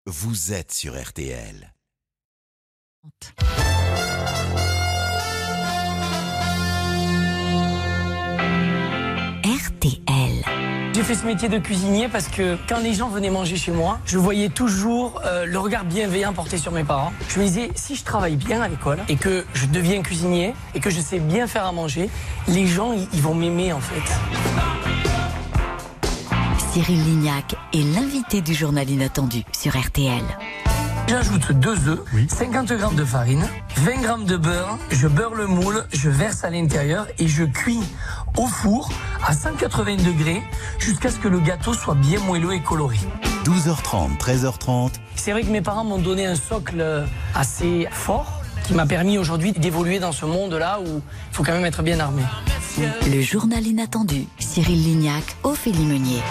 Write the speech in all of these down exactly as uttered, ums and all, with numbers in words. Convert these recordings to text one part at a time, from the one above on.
Vous êtes sur R T L. R T L. J'ai fait ce métier de cuisinier parce que quand les gens venaient manger chez moi, je voyais toujours euh, le regard bienveillant porté sur mes parents. Je me disais, si je travaille bien à l'école et que je deviens cuisinier et que je sais bien faire à manger, les gens, ils vont m'aimer en fait. Cyril Lignac est l'invité du journal inattendu sur R T L. J'ajoute deux œufs, oui. cinquante grammes de farine, vingt grammes de beurre, je beurre le moule, je verse à l'intérieur et je cuis au four à cent quatre-vingts degrés jusqu'à ce que le gâteau soit bien moelleux et coloré. douze heures trente, treize heures trente. C'est vrai que mes parents m'ont donné un socle assez fort qui m'a permis aujourd'hui d'évoluer dans ce monde-là où il faut quand même être bien armé. Le journal inattendu, Cyril Lignac, Ophélie Meunier.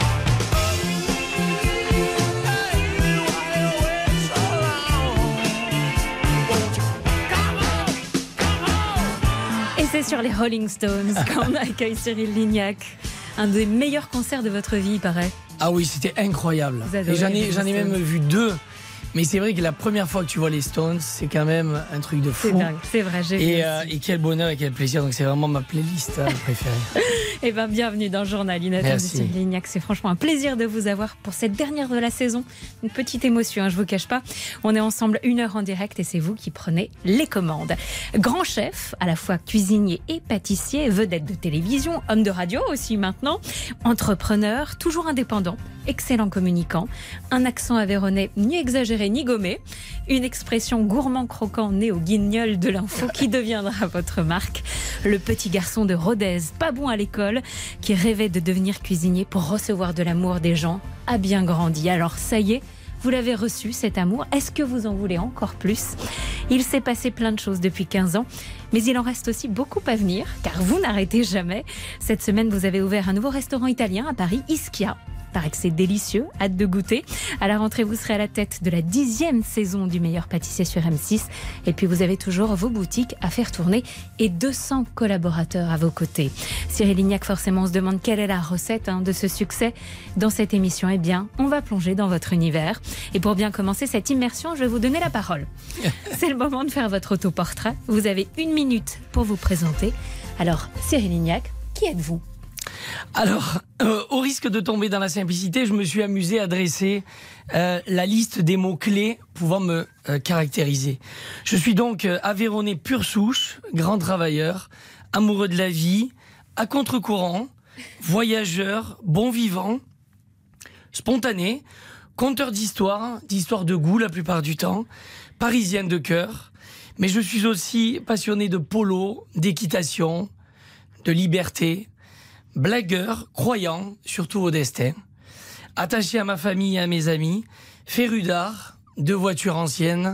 C'est sur les Rolling Stones qu'on accueille Cyril Lignac. Un des meilleurs concerts de votre vie, il paraît. Ah oui, c'était incroyable. Et j'en ai, j'en ai même vu deux. Mais c'est vrai que la première fois que tu vois les Stones, c'est quand même un truc de fou. C'est vrai, c'est vrai. J'ai et, euh, et quel bonheur et quel plaisir. Donc c'est vraiment ma playlist euh, préférée. Eh bien, bienvenue dans le journal inattendu Merci. Cyril Lignac. C'est franchement un plaisir de vous avoir pour cette dernière de la saison. Une petite émotion, hein, je vous cache pas. On est ensemble une heure en direct et c'est vous qui prenez les commandes. Grand chef, à la fois cuisinier et pâtissier, vedette de télévision, homme de radio aussi maintenant, entrepreneur, toujours indépendant, excellent communicant, un accent aveyronais ni exagéré ni gommé, une expression gourmand croquant né au guignol de l'info qui deviendra votre marque, le petit garçon de Rodez, pas bon à l'école, qui rêvait de devenir cuisinier pour recevoir de l'amour des gens, a bien grandi. Alors ça y est, vous l'avez reçu cet amour, est-ce que vous en voulez encore plus ? Il s'est passé plein de choses depuis quinze ans, mais il en reste aussi beaucoup à venir, car vous n'arrêtez jamais. Cette semaine, vous avez ouvert un nouveau restaurant italien à Paris, Ischia. Paraît que c'est délicieux, hâte de goûter. À la rentrée, vous serez à la tête de la dixième saison du meilleur pâtissier sur M six. Et puis, vous avez toujours vos boutiques à faire tourner et deux cents collaborateurs à vos côtés. Cyril Lignac, forcément, on se demande quelle est la recette hein, de ce succès dans cette émission. Eh bien, on va plonger dans votre univers. Et pour bien commencer cette immersion, je vais vous donner la parole. C'est le moment de faire votre autoportrait. Vous avez une minute pour vous présenter. Alors, Cyril Lignac, qui êtes-vous ? Alors, euh, au risque de tomber dans la simplicité, je me suis amusé à dresser euh, la liste des mots-clés pouvant me euh, caractériser. Je suis donc euh, aveyronnais pure souche, grand travailleur, amoureux de la vie, à contre-courant, voyageur, bon vivant, spontané, conteur d'histoires, d'histoires de goût la plupart du temps, parisien de cœur, mais je suis aussi passionné de polo, d'équitation, de liberté, blagueur, croyant, surtout au destin, attaché à ma famille et à mes amis, féru d'art, de voitures anciennes,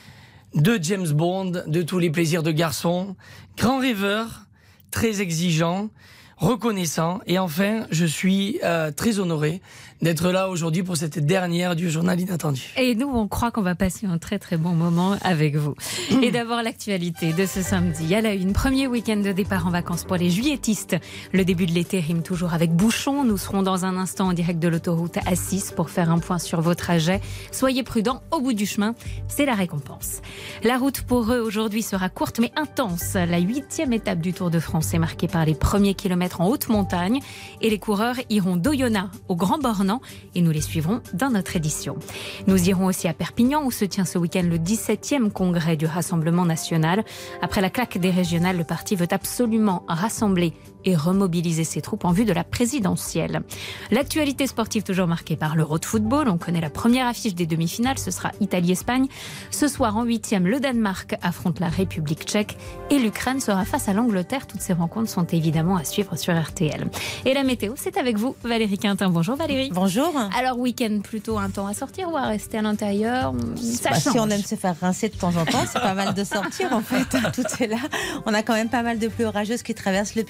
de James Bond, de tous les plaisirs de garçon, grand rêveur, très exigeant, reconnaissant, et enfin, je suis euh, très honoré d'être là aujourd'hui pour cette dernière du journal inattendu. Et nous, on croit qu'on va passer un très très bon moment avec vous. Et d'abord, l'actualité de ce samedi. À la une, premier week-end de départ en vacances pour les juilletistes. Le début de l'été rime toujours avec bouchon. Nous serons dans un instant en direct de l'autoroute A six pour faire un point sur vos trajets. Soyez prudents, au bout du chemin, c'est la récompense. La route pour eux aujourd'hui sera courte mais intense. La huitième étape du Tour de France est marquée par les premiers kilomètres en haute montagne. Et les coureurs iront d'Oyonnax au Grand Bornand et nous les suivrons dans notre édition. Nous irons aussi à Perpignan où se tient ce week-end le dix-septième congrès du Rassemblement national. Après la claque des régionales, le parti veut absolument rassembler et remobiliser ses troupes en vue de la présidentielle. L'actualité sportive toujours marquée par l'Euro de football. On connaît la première affiche des demi-finales, ce sera Italie-Espagne. Ce soir en huitième, le Danemark affronte la République tchèque et l'Ukraine sera face à l'Angleterre. Toutes ces rencontres sont évidemment à suivre sur R T L. Et la météo, c'est avec vous, Valérie Quintin. Bonjour Valérie. Bonjour. Alors week-end plutôt un temps à sortir ou à rester à l'intérieur, ça bah, change. Si on aime se faire rincer de temps en temps, c'est pas mal de sortir en fait. Tout est là. On a quand même pas mal de pluies orageuses qui traversent le pays. Alors pour le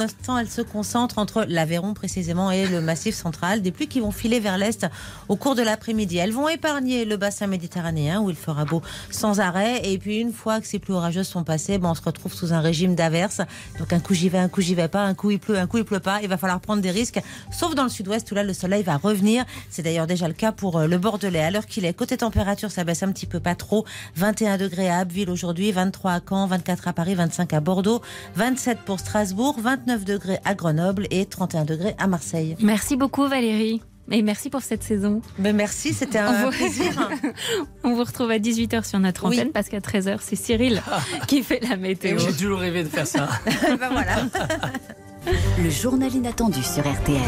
l'instant, elles se concentrent entre l'Aveyron précisément et le Massif central. Des pluies qui vont filer vers l'est au cours de l'après-midi. Elles vont épargner le bassin méditerranéen où il fera beau sans arrêt. Et puis une fois que ces pluies orageuses sont passées, ben, on se retrouve sous un régime d'averses. Donc un coup j'y vais, un coup j'y vais pas, un coup il pleut, un coup il pleut pas. Il va falloir prendre des risques, sauf dans le sud-ouest où là le soleil va revenir. C'est d'ailleurs déjà le cas pour le Bordelais. À l'heure qu'il est, côté température, ça baisse un petit peu, pas trop. vingt et un degrés à Abbeville aujourd'hui, vingt-trois à Caen, vingt-quatre à Paris, vingt-cinq à Bordeaux, vingt-sept pour Strasbourg, vingt-neuf degrés à Grenoble et trente et un degrés à Marseille. Merci beaucoup Valérie. Et merci pour cette saison. Ben merci, c'était un vous... plaisir. On vous retrouve à dix-huit heures sur notre antenne, oui. Parce qu'à treize heures, c'est Cyril qui fait la météo. J'ai toujours rêvé de faire ça. Ben voilà. Le journal inattendu sur R T L.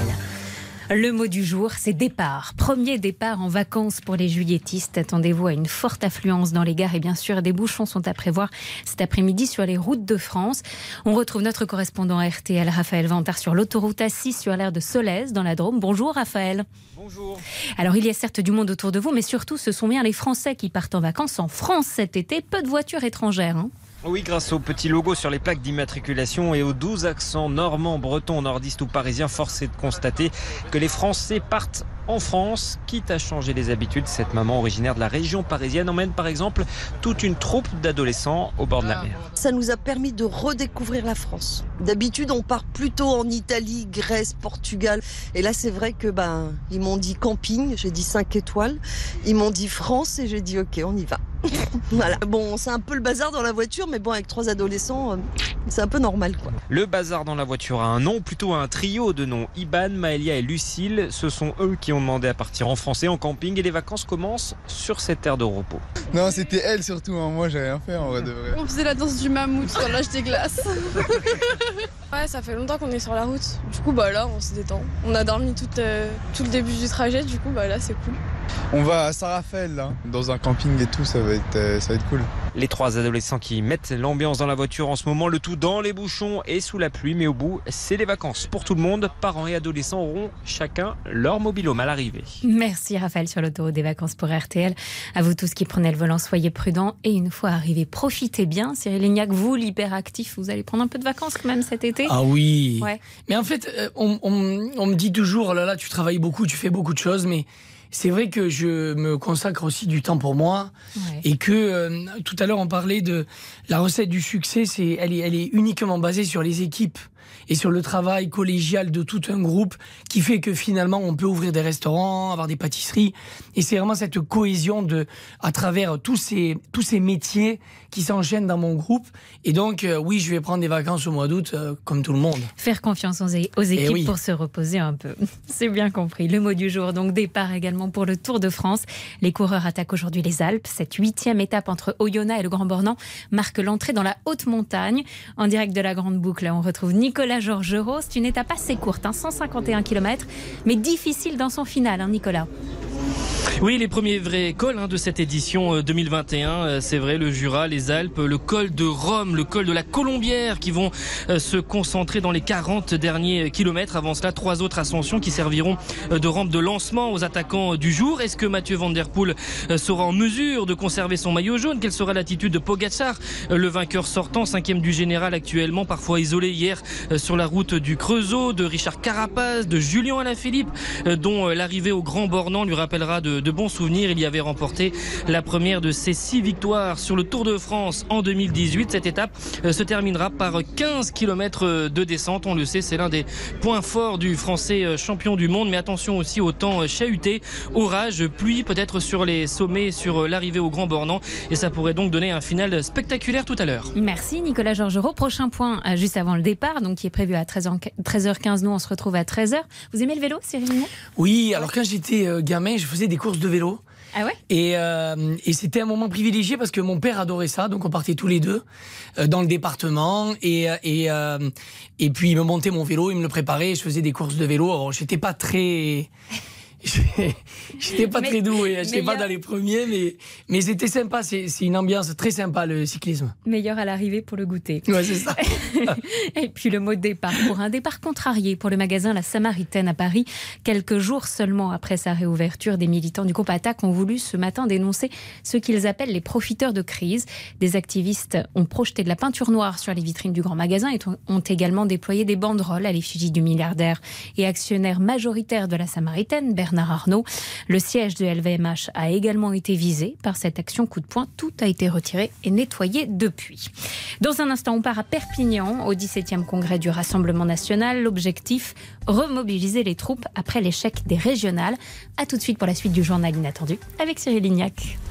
Le mot du jour, c'est départ. Premier départ en vacances pour les juilletistes. Attendez-vous à une forte affluence dans les gares et bien sûr des bouchons sont à prévoir cet après-midi sur les routes de France. On retrouve notre correspondant R T L, Raphaël Vantard, sur l'autoroute A six sur l'aire de Solèze dans la Drôme. Bonjour Raphaël. Bonjour. Alors il y a certes du monde autour de vous, mais surtout ce sont bien les Français qui partent en vacances en France cet été. Peu de voitures étrangères, hein. Oui, grâce au petit logo sur les plaques d'immatriculation et aux douze accents normands, bretons, nordistes ou parisiens, force est de constater que les Français partent en France, quitte à changer les habitudes. Cette maman originaire de la région parisienne emmène par exemple toute une troupe d'adolescents au bord de la mer. Ça nous a permis de redécouvrir la France. D'habitude, on part plutôt en Italie, Grèce, Portugal. Et là, c'est vrai que ben, ils m'ont dit camping, j'ai dit cinq étoiles. Ils m'ont dit France et j'ai dit ok, on y va. Voilà. Bon, c'est un peu le bazar dans la voiture, mais bon, avec trois adolescents, c'est un peu normal, quoi. Le bazar dans la voiture a un nom, plutôt un trio de noms. Iban, Maëlia et Lucille, ce sont eux qui ont demandé à partir en français en camping et les vacances commencent sur cette aire de repos. Non, c'était elle surtout, hein. Moi j'ai rien fait en vrai de vrai. On faisait la danse du mammouth sur l'âge des glaces. Ouais, ça fait longtemps qu'on est sur la route. Du coup, bah là, on se détend. On a dormi tout, euh, tout le début du trajet, du coup, bah là, c'est cool. On va à Saint-Raphaël, là, dans un camping et tout, ça va être, euh, ça va être cool. Les trois adolescents qui mettent l'ambiance dans la voiture en ce moment, le tout dans les bouchons et sous la pluie, mais au bout, c'est les vacances pour tout le monde. Parents et adolescents auront chacun leur mobilhome à l'arrivée. Merci Raphaël sur l'autoroute des vacances pour R T L. À vous tous qui prenez le volant, soyez prudents et une fois arrivés, profitez bien. Cyril Lignac, vous, l'hyperactif, vous allez prendre un peu de vacances quand même cet été? Ah oui. Ouais. Mais en fait, on, on, on me dit toujours, oh là là, tu travailles beaucoup, tu fais beaucoup de choses, mais c'est vrai que je me consacre aussi du temps pour moi, ouais. Et que euh, tout à l'heure on parlait de la recette du succès, c'est elle est elle est uniquement basée sur les équipes et sur le travail collégial de tout un groupe qui fait que finalement on peut ouvrir des restaurants, avoir des pâtisseries et c'est vraiment cette cohésion de à travers tous ces tous ces métiers qui s'enchaînent dans mon groupe et donc euh, oui, je vais prendre des vacances au mois d'août euh, comme tout le monde. Faire confiance aux, aux équipes oui. Pour se reposer un peu. C'est bien compris. Le mot du jour, donc départ également pour le Tour de France. Les coureurs attaquent aujourd'hui les Alpes. Cette huitième étape entre Oyonnax et le Grand Bornand marque l'entrée dans la haute montagne. En direct de la Grande Boucle, on retrouve Nicolas Georgerot. C'est une étape assez courte, hein, cent cinquante et un kilomètres, mais difficile dans son final, hein, Nicolas. Oui, les premiers vrais cols hein, de cette édition deux mille vingt et un, c'est vrai, le Jura, les Alpes, le col de Rome, le col de la Colombière qui vont euh, se concentrer dans les quarante derniers kilomètres. Avant cela, trois autres ascensions qui serviront euh, de rampe de lancement aux attaquants euh, du jour. Est-ce que Mathieu Van Der Poel euh, sera en mesure de conserver son maillot jaune? Quelle sera l'attitude de Pogačar, euh, le vainqueur sortant, cinquième du général actuellement, parfois isolé hier euh, sur la route du Creusot, de Richard Carapaz, de Julien Alaphilippe, euh, dont euh, l'arrivée au Grand Bornand lui rappellera de, de bons souvenirs. Il y avait remporté la première de ses six victoires sur le Tour de France en deux mille dix-huit. Cette étape euh, se terminera par quinze kilomètres de descente. On le sait, c'est l'un des points forts du Français euh, champion du monde. Mais attention aussi au temps euh, chahuté, orage, pluie peut-être sur les sommets, sur euh, l'arrivée au Grand Bornand. Et ça pourrait donc donner un final spectaculaire tout à l'heure. Merci Nicolas Georgerot. Prochain point euh, juste avant le départ, donc qui est prévu à treize heures quinze. Nous, on se retrouve à treize heures. Vous aimez le vélo, Cyril Lignac? Oui, alors quand j'étais euh, gamin, je faisais des courses de vélo. Ah ouais? Et, euh, et c'était un moment privilégié parce que mon père adorait ça, donc on partait tous les deux euh, dans le département et et euh, et puis il me montait mon vélo, il me le préparait, je faisais des courses de vélo. Alors j'étais pas très J'étais pas mais, très doué, j'étais pas dans les premiers, mais, mais c'était sympa, c'est, c'est une ambiance très sympa le cyclisme. Meilleur à l'arrivée pour le goûter. Ouais, c'est ça. Et puis le mot de départ, pour un départ contrarié pour le magasin La Samaritaine à Paris. Quelques jours seulement après sa réouverture, des militants du groupe Attaque ont voulu ce matin dénoncer ce qu'ils appellent les profiteurs de crise. Des activistes ont projeté de la peinture noire sur les vitrines du grand magasin et ont également déployé des banderoles à l'effigie du milliardaire et actionnaire majoritaire de La Samaritaine, Bernard Arnault. Le siège de L V M H a également été visé par cette action coup de poing. Tout a été retiré et nettoyé depuis. Dans un instant, on part à Perpignan, au dix-septième congrès du Rassemblement national. L'objectif, remobiliser les troupes après l'échec des régionales. A tout de suite pour la suite du journal inattendu avec Cyril Lignac.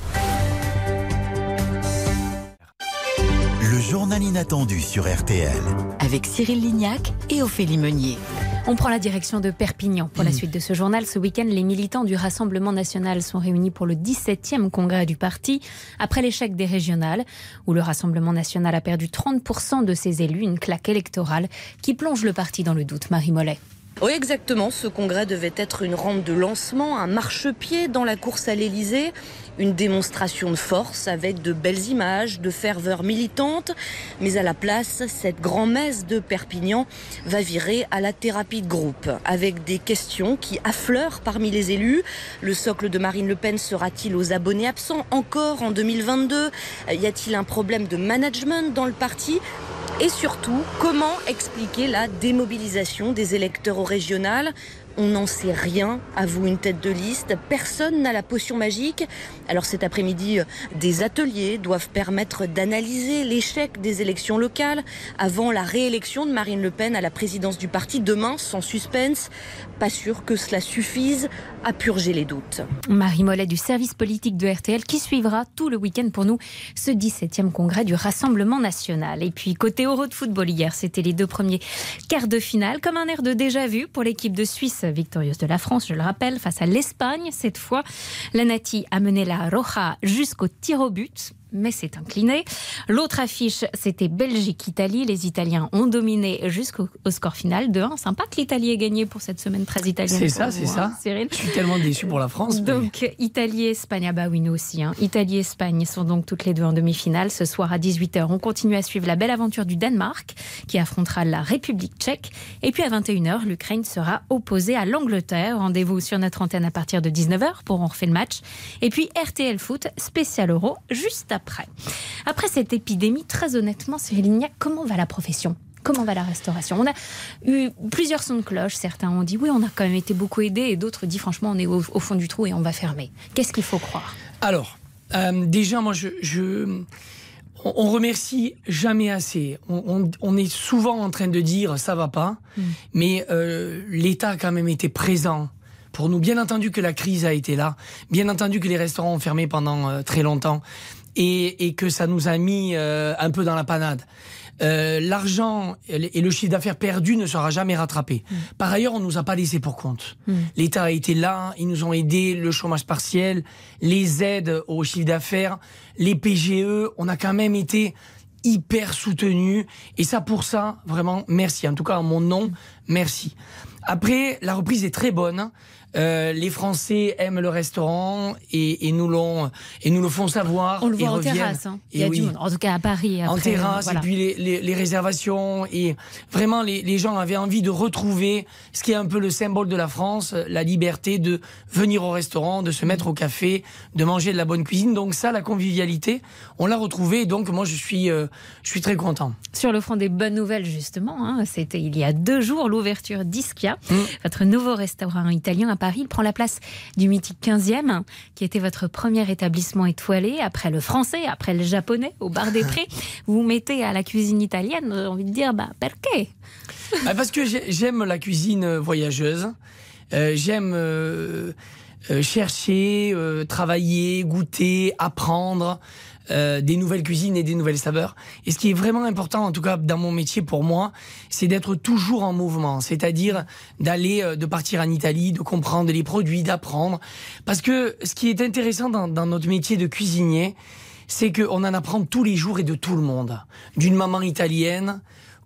Le journal inattendu sur R T L. Avec Cyril Lignac et Ophélie Meunier. On prend la direction de Perpignan pour la suite de ce journal. Ce week-end, les militants du Rassemblement national sont réunis pour le dix-septième congrès du parti. Après l'échec des régionales, où le Rassemblement national a perdu trente pour cent de ses élus, une claque électorale qui plonge le parti dans le doute. Marie Mollet. Oui, exactement. Ce congrès devait être une rampe de lancement, un marchepied dans la course à l'Élysée. Une démonstration de force avec de belles images, de ferveur militante. Mais à la place, cette grand-messe de Perpignan va virer à la thérapie de groupe. Avec des questions qui affleurent parmi les élus. Le socle de Marine Le Pen sera-t-il aux abonnés absents encore en deux mille vingt-deux ? Y a-t-il un problème de management dans le parti ? Et surtout, comment expliquer la démobilisation des électeurs au régional ? On n'en sait rien, avoue une tête de liste. Personne n'a la potion magique. Alors cet après-midi, des ateliers doivent permettre d'analyser l'échec des élections locales avant la réélection de Marine Le Pen à la présidence du parti demain, sans suspense. Pas sûr que cela suffise à purger les doutes. Marie Mollet du service politique de R T L qui suivra tout le week-end pour nous ce dix-septième congrès du Rassemblement national. Et puis côté Euro de football hier, c'était les deux premiers quarts de finale, comme un air de déjà-vu pour l'équipe de Suisse victorieuse de la France, je le rappelle, face à l'Espagne. Cette fois, la Nati a mené la Roja jusqu'au tir au but, mais s'est incliné. L'autre affiche, c'était Belgique-Italie. Les Italiens ont dominé jusqu'au au score final de un. Sympa que l'Italie ait gagné pour cette semaine très italienne. C'est ça, vous, c'est hein, ça. Cyril. Je suis tellement déçu pour la France. Donc, mais... Italie-Espagne, ah bah oui, nous aussi. Hein. Italie et Espagne sont donc toutes les deux en demi-finale. Ce soir à dix-huit heures, on continue à suivre la belle aventure du Danemark qui affrontera la République tchèque. Et puis à vingt et une heures, l'Ukraine sera opposée à l'Angleterre. Rendez-vous sur notre antenne à partir de dix-neuf heures pour on refait le match. Et puis R T L Foot, spécial Euro, juste après. Après cette épidémie, très honnêtement, Cyril Lignac, comment va la profession ? Comment va la restauration ? On a eu plusieurs sons de cloche. Certains ont dit oui, on a quand même été beaucoup aidés, et d'autres disent franchement, on est au, au fond du trou et on va fermer. Qu'est-ce qu'il faut croire ? Alors, euh, déjà, moi, je, je, on, on remercie jamais assez. On, on, on est souvent en train de dire ça va pas, mmh. mais euh, l'État a quand même été présent. Pour nous, bien entendu que la crise a été là, bien entendu que les restaurants ont fermé pendant euh, très longtemps. Et, et que ça nous a mis euh, un peu dans la panade. Euh, l'argent et le chiffre d'affaires perdu ne sera jamais rattrapé. Mmh. Par ailleurs, on nous a pas laissé pour compte. Mmh. L'État a été là, ils nous ont aidés, le chômage partiel, les aides au chiffre d'affaires, les P G E, on a quand même été hyper soutenus. Et ça, pour ça, vraiment, merci. En tout cas, en mon nom, merci. Après, la reprise est très bonne. Euh, les Français aiment le restaurant et, et nous l'ont et nous le font savoir. On le voit et en reviennent. terrasse. Hein. Il y et a oui. du monde. En tout cas à Paris. Après, en terrasse voilà. Et puis les, les, les réservations et vraiment les, les gens avaient envie de retrouver ce qui est un peu le symbole de la France, la liberté de venir au restaurant, de se mettre au café, de manger de la bonne cuisine. Donc ça, la convivialité, on l'a retrouvée. Donc moi, je suis euh, je suis très content. Sur le front des bonnes nouvelles justement, hein, c'était il y a deux jours l'ouverture d'Ischia, mmh. votre nouveau restaurant italien à Paris. Il prend la place du mythique quinzième, qui était votre premier établissement étoilé, après le français, après le japonais, au bar des Prés. Vous vous mettez à la cuisine italienne, j'ai envie de dire, bah, perché ? Bah parce que j'aime la cuisine voyageuse, euh, j'aime euh, euh, chercher, euh, travailler, goûter, apprendre euh, des nouvelles cuisines et des nouvelles saveurs. Et ce qui est vraiment important, en tout cas dans mon métier pour moi, c'est d'être toujours en mouvement, c'est-à-dire d'aller, euh, de partir en Italie, de comprendre les produits, d'apprendre. Parce que ce qui est intéressant dans, dans notre métier de cuisinier, c'est qu'on en apprend tous les jours et de tout le monde. D'une maman italienne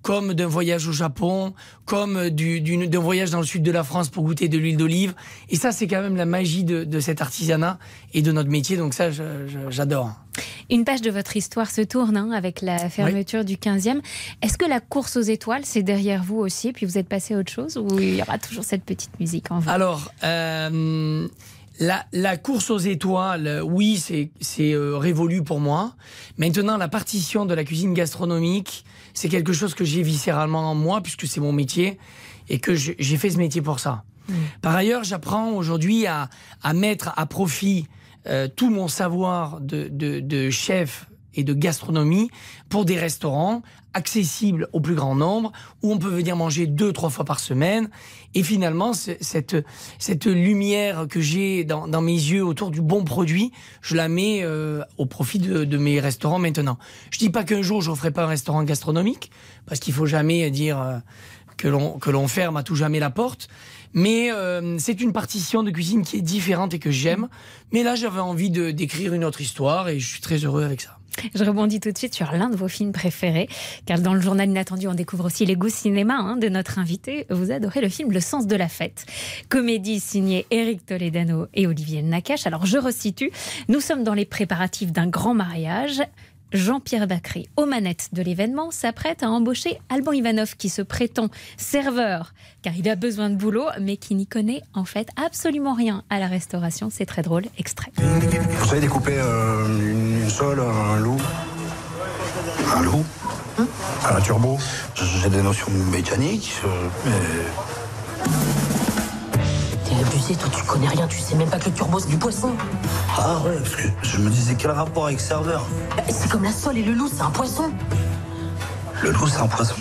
comme d'un voyage au Japon, comme du, d'une, d'un voyage dans le sud de la France pour goûter de l'huile d'olive. Et ça, c'est quand même la magie de, de cet artisanat et de notre métier. Donc ça, je, je, j'adore. Une page de votre histoire se tourne hein, avec la fermeture oui. du quinzième. Est-ce que la course aux étoiles, c'est derrière vous aussi, et puis vous êtes passé à autre chose, ou il y aura toujours cette petite musique en vous? Alors, euh, la, la course aux étoiles, oui, c'est, c'est euh, révolu pour moi. Maintenant, la partition de la cuisine gastronomique, c'est quelque chose que j'ai viscéralement en moi, puisque c'est mon métier, et que je, j'ai fait ce métier pour ça. Mmh. Par ailleurs, j'apprends aujourd'hui à, à mettre à profit Euh, tout mon savoir de, de, de chef et de gastronomie pour des restaurants accessibles au plus grand nombre, où on peut venir manger deux, trois fois par semaine. Et finalement, cette, cette lumière que j'ai dans, dans mes yeux autour du bon produit, je la mets euh, au profit de, de mes restaurants maintenant. Je dis pas qu'un jour, je ne ferai pas un restaurant gastronomique, parce qu'il faut jamais dire euh, que l'on, que l'on ferme à tout jamais la porte. Mais euh, c'est une partition de cuisine qui est différente et que j'aime. Mais là, j'avais envie de, d'écrire une autre histoire et je suis très heureux avec ça. Je rebondis tout de suite sur l'un de vos films préférés, car dans le journal Inattendu, on découvre aussi les goûts cinéma hein, de notre invité. Vous adorez le film Le sens de la fête. Comédie signée Éric Toledano et Olivier Nakache. Alors, je resitue. Nous sommes dans les préparatifs d'un grand mariage. Jean-Pierre Bacry, aux manettes de l'événement, s'apprête à embaucher Alban Ivanov, qui se prétend serveur, car il a besoin de boulot, mais qui n'y connaît en fait absolument rien à la restauration. C'est très drôle. Extrait. Vous savez découper euh, une, une sole, un loup Un loup hein Un turbo. J'ai des notions mécaniques, euh, mais... T'es abusé, toi tu connais rien, tu sais même pas que le turbo c'est du poisson. Ah ouais, parce que je me disais quel rapport avec serveur. Bah, c'est comme la sole et le loup, c'est un poisson. Le loup c'est un poisson.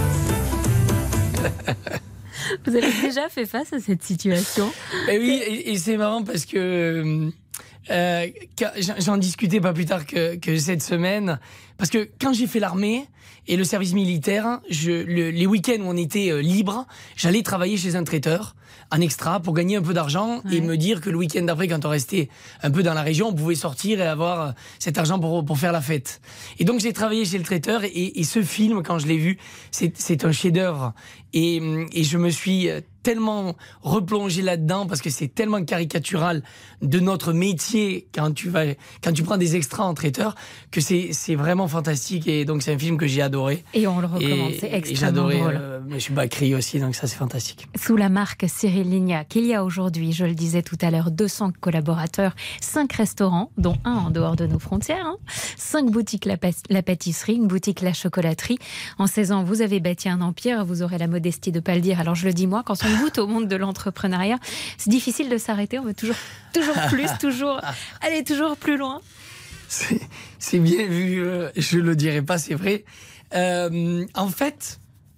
Vous avez déjà fait face à cette situation? Et oui, et, et c'est marrant parce que euh, j'en discutais pas plus tard que, que cette semaine. Parce que quand j'ai fait l'armée et le service militaire, je, le, les week-ends où on était euh, libre, j'allais travailler chez un traiteur en extra pour gagner un peu d'argent ouais. et me dire que le week-end d'après, quand on restait un peu dans la région, on pouvait sortir et avoir cet argent pour, pour faire la fête. Et donc j'ai travaillé chez le traiteur et, et ce film, quand je l'ai vu, c'est, c'est un chef-d'œuvre. Et, et je me suis tellement replongé là-dedans parce que c'est tellement caricatural de notre métier quand tu vas, quand tu prends des extras en traiteur que c'est, c'est vraiment fantastique. Et donc c'est un film que j'ai adoré. Et on le recommande, et, c'est extrêmement et j'ai adoré, drôle. Euh, je suis Bacry aussi, donc ça c'est fantastique. Sous la marque Cyril Lignac, il y a aujourd'hui, je le disais tout à l'heure, deux cents collaborateurs, cinq restaurants, dont un en dehors de nos frontières, hein, cinq boutiques la, la pâtisserie, une boutique la chocolaterie. En seize ans, vous avez bâti un empire, vous aurez la modestie de pas le dire. Alors je le dis moi, quand on goûte au monde de l'entrepreneuriat, c'est difficile de s'arrêter, on veut toujours, toujours plus, toujours aller toujours plus loin. C'est, c'est bien vu, euh, je le dirai pas, c'est vrai. Euh, en fait,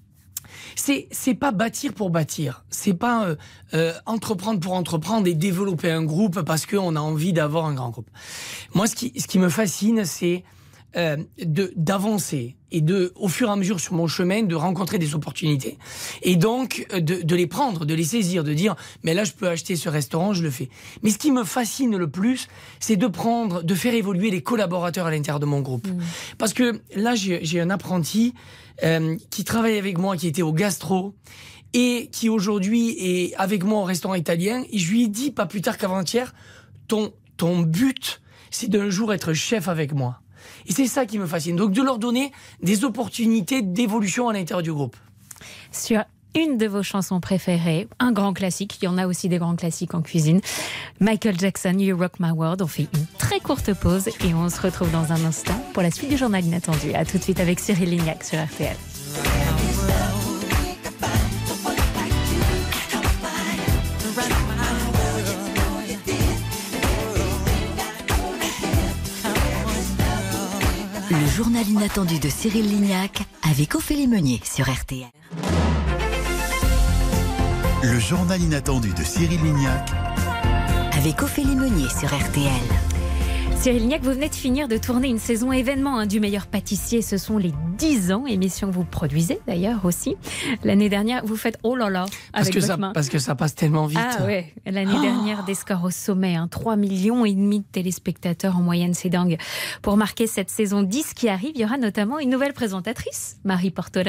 c'est c'est pas bâtir pour bâtir, c'est pas euh, euh, entreprendre pour entreprendre et développer un groupe parce qu'on a envie d'avoir un grand groupe. Moi, ce qui ce qui me fascine, c'est euh, de d'avancer et de, au fur et à mesure sur mon chemin, de rencontrer des opportunités et donc de, de les prendre, de les saisir, de dire mais là je peux acheter ce restaurant, je le fais. Mais ce qui me fascine le plus, c'est de prendre, de faire évoluer les collaborateurs à l'intérieur de mon groupe. Mmh. Parce que là j'ai, j'ai un apprenti euh, qui travaille avec moi, qui était au gastro et qui aujourd'hui est avec moi au restaurant italien. Et je lui ai dit pas plus tard qu'avant-hier, ton ton but c'est d'un jour être chef avec moi. Et c'est ça qui me fascine. Donc de leur donner des opportunités d'évolution à l'intérieur du groupe. Sur une de vos chansons préférées, un grand classique, il y en a aussi des grands classiques en cuisine, Michael Jackson, You Rock My World. On fait une très courte pause et on se retrouve dans un instant pour la suite du journal Inattendu. A tout de suite avec Cyril Lignac sur R T L. Le journal Inattendu de Cyril Lignac avec Ophélie Meunier sur R T L. Le journal Inattendu de Cyril Lignac avec Ophélie Meunier sur R T L. Cyril Lignac, vous venez de finir de tourner une saison événement hein, du meilleur pâtissier. Ce sont les dix ans, émission que vous produisez d'ailleurs aussi. L'année dernière, vous faites oh là là avec parce que votre ça, main. Parce que ça passe tellement vite. Ah ouais, l'année oh dernière, des scores au sommet. Hein, trois millions et demi de téléspectateurs en moyenne, c'est dingue. Pour marquer cette saison dix qui arrive, il y aura notamment une nouvelle présentatrice, Marie Portolano.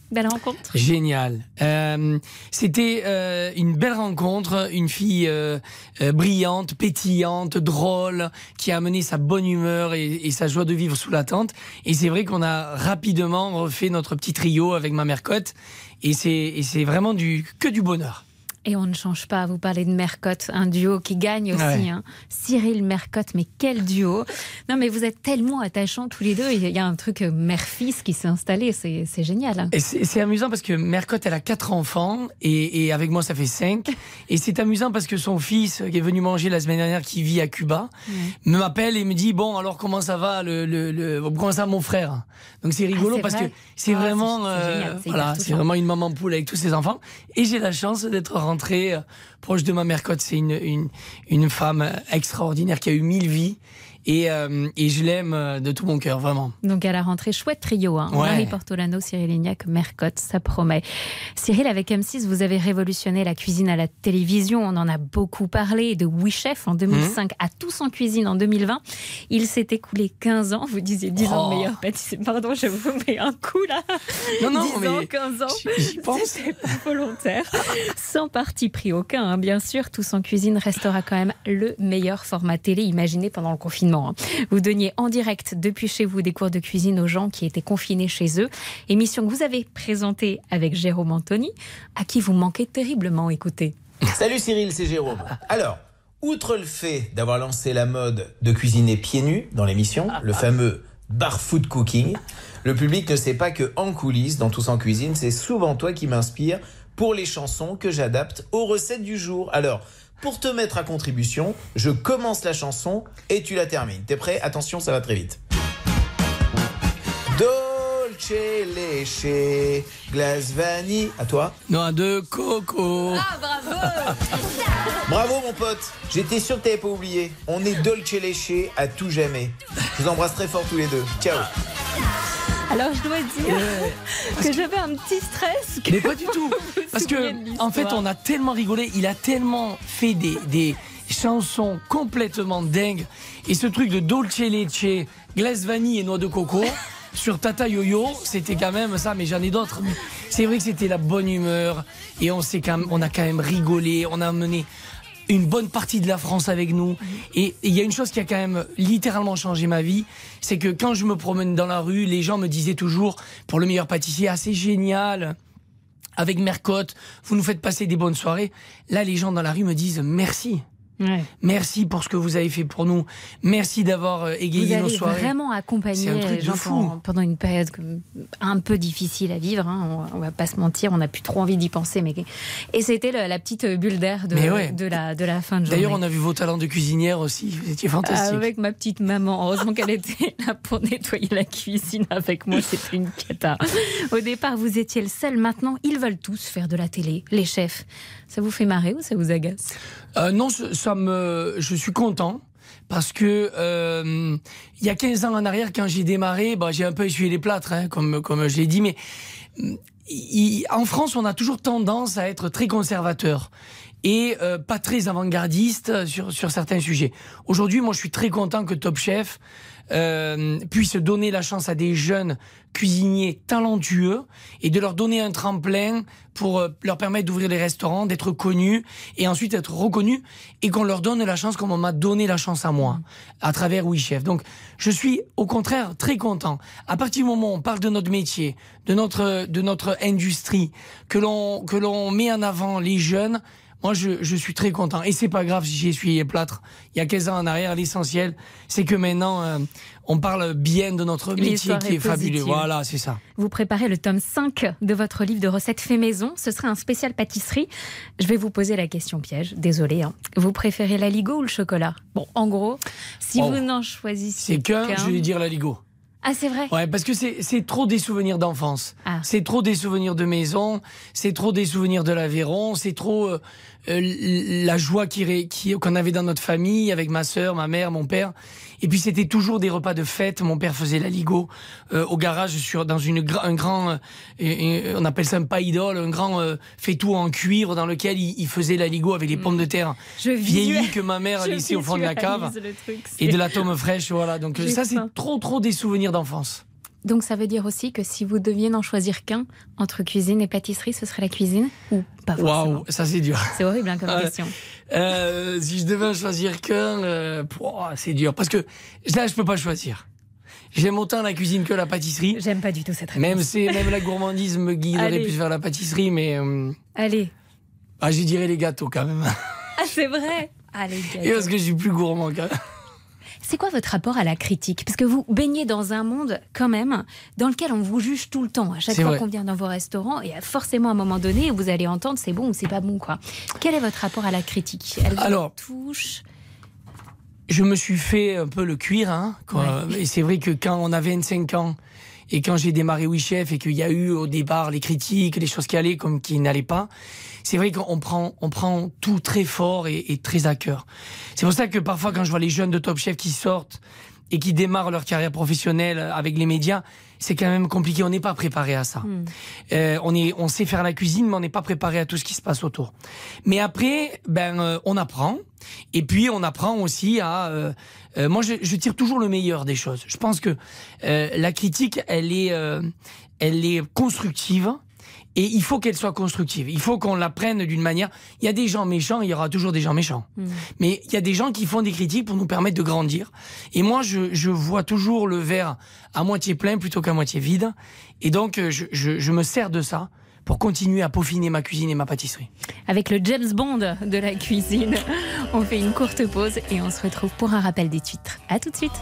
Belle rencontre. Génial. Euh, c'était euh, une belle rencontre, une fille euh, euh, brillante, pétillante, drôle, qui a amené sa bonne humeur et, et sa joie de vivre sous la tente. Et c'est vrai qu'on a rapidement refait notre petit trio avec ma Mercotte. Et c'est, et c'est vraiment du, que du bonheur. Et on ne change pas, vous parlez de Mercotte, un duo qui gagne aussi. Ouais. Hein. Cyril Mercotte, mais quel duo! Non, mais vous êtes tellement attachants tous les deux. Il y a un truc mère-fils qui s'est installé, c'est, c'est génial. Hein. Et c'est, c'est amusant parce que Mercotte, elle a quatre enfants et, et avec moi, ça fait cinq. Et c'est amusant parce que son fils, qui est venu manger la semaine dernière, qui vit à Cuba, ouais. me m'appelle et me dit bon, alors comment ça va, le, le, le, comment ça va mon frère? Donc c'est rigolo ah, c'est parce vrai. que c'est ah, vraiment, c'est, c'est, génial, c'est, voilà, c'est vraiment une maman poule avec tous ses enfants. Et j'ai la chance d'être rentré euh, proche de ma Mercotte. C'est une, une, une femme extraordinaire qui a eu mille vies. Et, euh, et je l'aime de tout mon cœur, vraiment. Donc à la rentrée, chouette trio, hein. Ouais. Marie Portolano, Cyril Lignac, Mercotte, ça promet. Cyril, avec M six, vous avez révolutionné la cuisine à la télévision. On en a beaucoup parlé, de Oui Chef en deux mille cinq mmh. à Tous en cuisine en deux mille vingt. Il s'est écoulé quinze ans. Vous disiez dix oh. ans de meilleur pâtissier. Pardon, je vous mets un coup là. Non, non, dix mais ans, quinze ans. J'y pense. C'était pas volontaire. Sans parti pris aucun, hein. Bien sûr, Tous en cuisine restera quand même le meilleur format télé imaginé pendant le confinement. Vous donniez en direct depuis chez vous des cours de cuisine aux gens qui étaient confinés chez eux. Émission que vous avez présentée avec Jérôme Anthony, à qui vous manquez terriblement. Écoutez. Salut Cyril, c'est Jérôme. Alors, outre le fait d'avoir lancé la mode de cuisiner pieds nus dans l'émission, le fameux barefoot cooking, le public ne sait pas que en coulisses, dans Tous en cuisine, c'est souvent toi qui m'inspire pour les chansons que j'adapte aux recettes du jour. Alors, pour te mettre à contribution, je commence la chanson et tu la termines. T'es prêt? Attention, ça va très vite. Dolce léché, glace vanille. À toi? Noix de coco. Ah, bravo. Bravo mon pote. J'étais sûr que t'avais pas oublié. On est dolce léché à tout jamais. Je vous embrasse très fort tous les deux. Ciao. Alors je dois dire ouais, que j'avais un petit stress. Mais pas du tout. Parce que en fait on a tellement rigolé. Il a tellement fait des, des chansons complètement dingues. Et ce truc de Dolce Leche, glace vanille et noix de coco sur Tata Yo-Yo, c'était quand même ça. Mais j'en ai d'autres. C'est vrai que c'était la bonne humeur. Et on, s'est quand même, on a quand même rigolé. On a mené une bonne partie de la France avec nous. Et il y a une chose qui a quand même littéralement changé ma vie, c'est que quand je me promène dans la rue, les gens me disaient toujours, pour le meilleur pâtissier, ah c'est génial, avec Mercotte, vous nous faites passer des bonnes soirées. Là, les gens dans la rue me disent merci. Ouais. Merci pour ce que vous avez fait pour nous. Merci d'avoir égayé nos soirées. Vous avez vraiment accompagné les gens pendant, pendant une période un peu difficile à vivre. Hein. On, on va pas se mentir, on n'a plus trop envie d'y penser. Mais... Et c'était le, la petite bulle d'air de, ouais. de, la, de la fin de journée. D'ailleurs, on a vu vos talents de cuisinière aussi. Vous étiez fantastique. Avec ma petite maman. Heureusement qu'elle était là pour nettoyer la cuisine avec moi. C'était une cata. Au départ, vous étiez le seul. Maintenant, ils veulent tous faire de la télé. Les chefs. Ça vous fait marrer ou ça vous agace? euh, Non, ça me, je suis content parce que euh, il y a quinze ans en arrière, quand j'ai démarré, bah, j'ai un peu essuyé les plâtres, hein, comme, comme je l'ai dit, mais il, en France, on a toujours tendance à être très conservateur et euh, pas très avant-gardiste sur, sur certains sujets. Aujourd'hui, moi, je suis très content que Top Chef euh, puisse donner la chance à des jeunes cuisiniers talentueux et de leur donner un tremplin pour euh, leur permettre d'ouvrir des restaurants, d'être connus et ensuite être reconnus et qu'on leur donne la chance comme on m'a donné la chance à moi à travers Oui Chef. Donc je suis au contraire très content. À partir du moment où on parle de notre métier, de notre, de notre industrie, que l'on, que l'on met en avant les jeunes, moi, je, je suis très content. Et c'est pas grave si j'ai essuyé les plâtres. Il y a quinze ans en arrière, l'essentiel, c'est que maintenant, euh, on parle bien de notre métier qui est positive. Fabuleux. Voilà, c'est ça. Vous préparez le tome cinq de votre livre de recettes fait maison. Ce sera un spécial pâtisserie. Je vais vous poser la question piège. Désolée. Hein. Vous préférez l'aligot ou le chocolat? Bon, en gros, si oh. vous n'en choisissez c'est qu'un, qu'un, je vais dire l'aligot. Ah, c'est vrai? Ouais, parce que c'est, c'est trop des souvenirs d'enfance. Ah. C'est trop des souvenirs de maison, c'est trop des souvenirs de l'Aveyron, c'est trop euh, euh, la joie qui, qui, qu'on avait dans notre famille, avec ma sœur, ma mère, mon père. Et puis c'était toujours des repas de fête. Mon père faisait l'aligot euh, au garage sur dans une un grand, euh, euh, on appelle ça un païdol, un grand euh, faitout en cuivre dans lequel il, il faisait l'aligot avec les pommes de terre vieillies que ma mère a laissées au fond de la cave truc, et de la tome fraîche. Voilà. Donc J'ai ça faim. C'est trop trop des souvenirs d'enfance. Donc ça veut dire aussi que si vous deviez n'en choisir qu'un entre cuisine et pâtisserie, ce serait la cuisine ou pas forcément? Waouh, ça c'est dur. C'est horrible hein, comme euh, question. Euh, si je devais en choisir qu'un, euh, pouah, c'est dur. Parce que là, je peux pas choisir. J'aime autant la cuisine que la pâtisserie. J'aime pas du tout cette réponse. Même, c'est, même la gourmandise me guiderait Allez. plus vers la pâtisserie, mais... Euh, Allez. Ah, je dirais les gâteaux quand même. Ah, c'est vrai. Allez, gâteaux. Et parce que je suis plus gourmand quand même. C'est quoi votre rapport à la critique? Parce que vous baignez dans un monde, quand même, dans lequel on vous juge tout le temps. À chaque C'est fois vrai. qu'on vient dans vos restaurants, et forcément, à un moment donné, vous allez entendre c'est bon ou c'est pas bon, quoi. Quel est votre rapport à la critique? Elle vous Alors, touche? Je me suis fait un peu le cuir, hein, quoi. Ouais. Et c'est vrai que quand on a vingt-cinq ans, et quand j'ai démarré Oui Chef, et qu'il y a eu au départ les critiques, les choses qui allaient comme qui n'allaient pas, c'est vrai qu'on prend, on prend tout très fort et, et très à cœur. C'est pour ça que parfois quand je vois les jeunes de Top Chef qui sortent et qui démarrent leur carrière professionnelle avec les médias, c'est quand même compliqué. On n'est pas préparé à ça. Hmm. Euh, on est, on sait faire la cuisine, mais on n'est pas préparé à tout ce qui se passe autour. Mais après, ben, euh, on apprend. Et puis, on apprend aussi à... Euh, euh, moi, je, je tire toujours le meilleur des choses. Je pense que euh, la critique, elle est, euh, elle est constructive. Et il faut qu'elle soit constructive. Il faut qu'on la prenne d'une manière... Il y a des gens méchants, il y aura toujours des gens méchants. Mmh. Mais il y a des gens qui font des critiques pour nous permettre de grandir. Et moi, je, je vois toujours le verre à moitié plein plutôt qu'à moitié vide. Et donc, je, je, je me sers de ça pour continuer à peaufiner ma cuisine et ma pâtisserie. Avec le James Bond de la cuisine, on fait une courte pause et on se retrouve pour un rappel des titres. À tout de suite.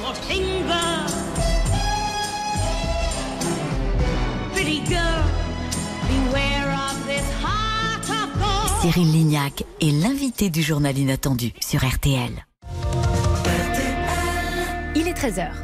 Cyril Lignac est l'invité du journal inattendu sur R T L. Il est treize heures.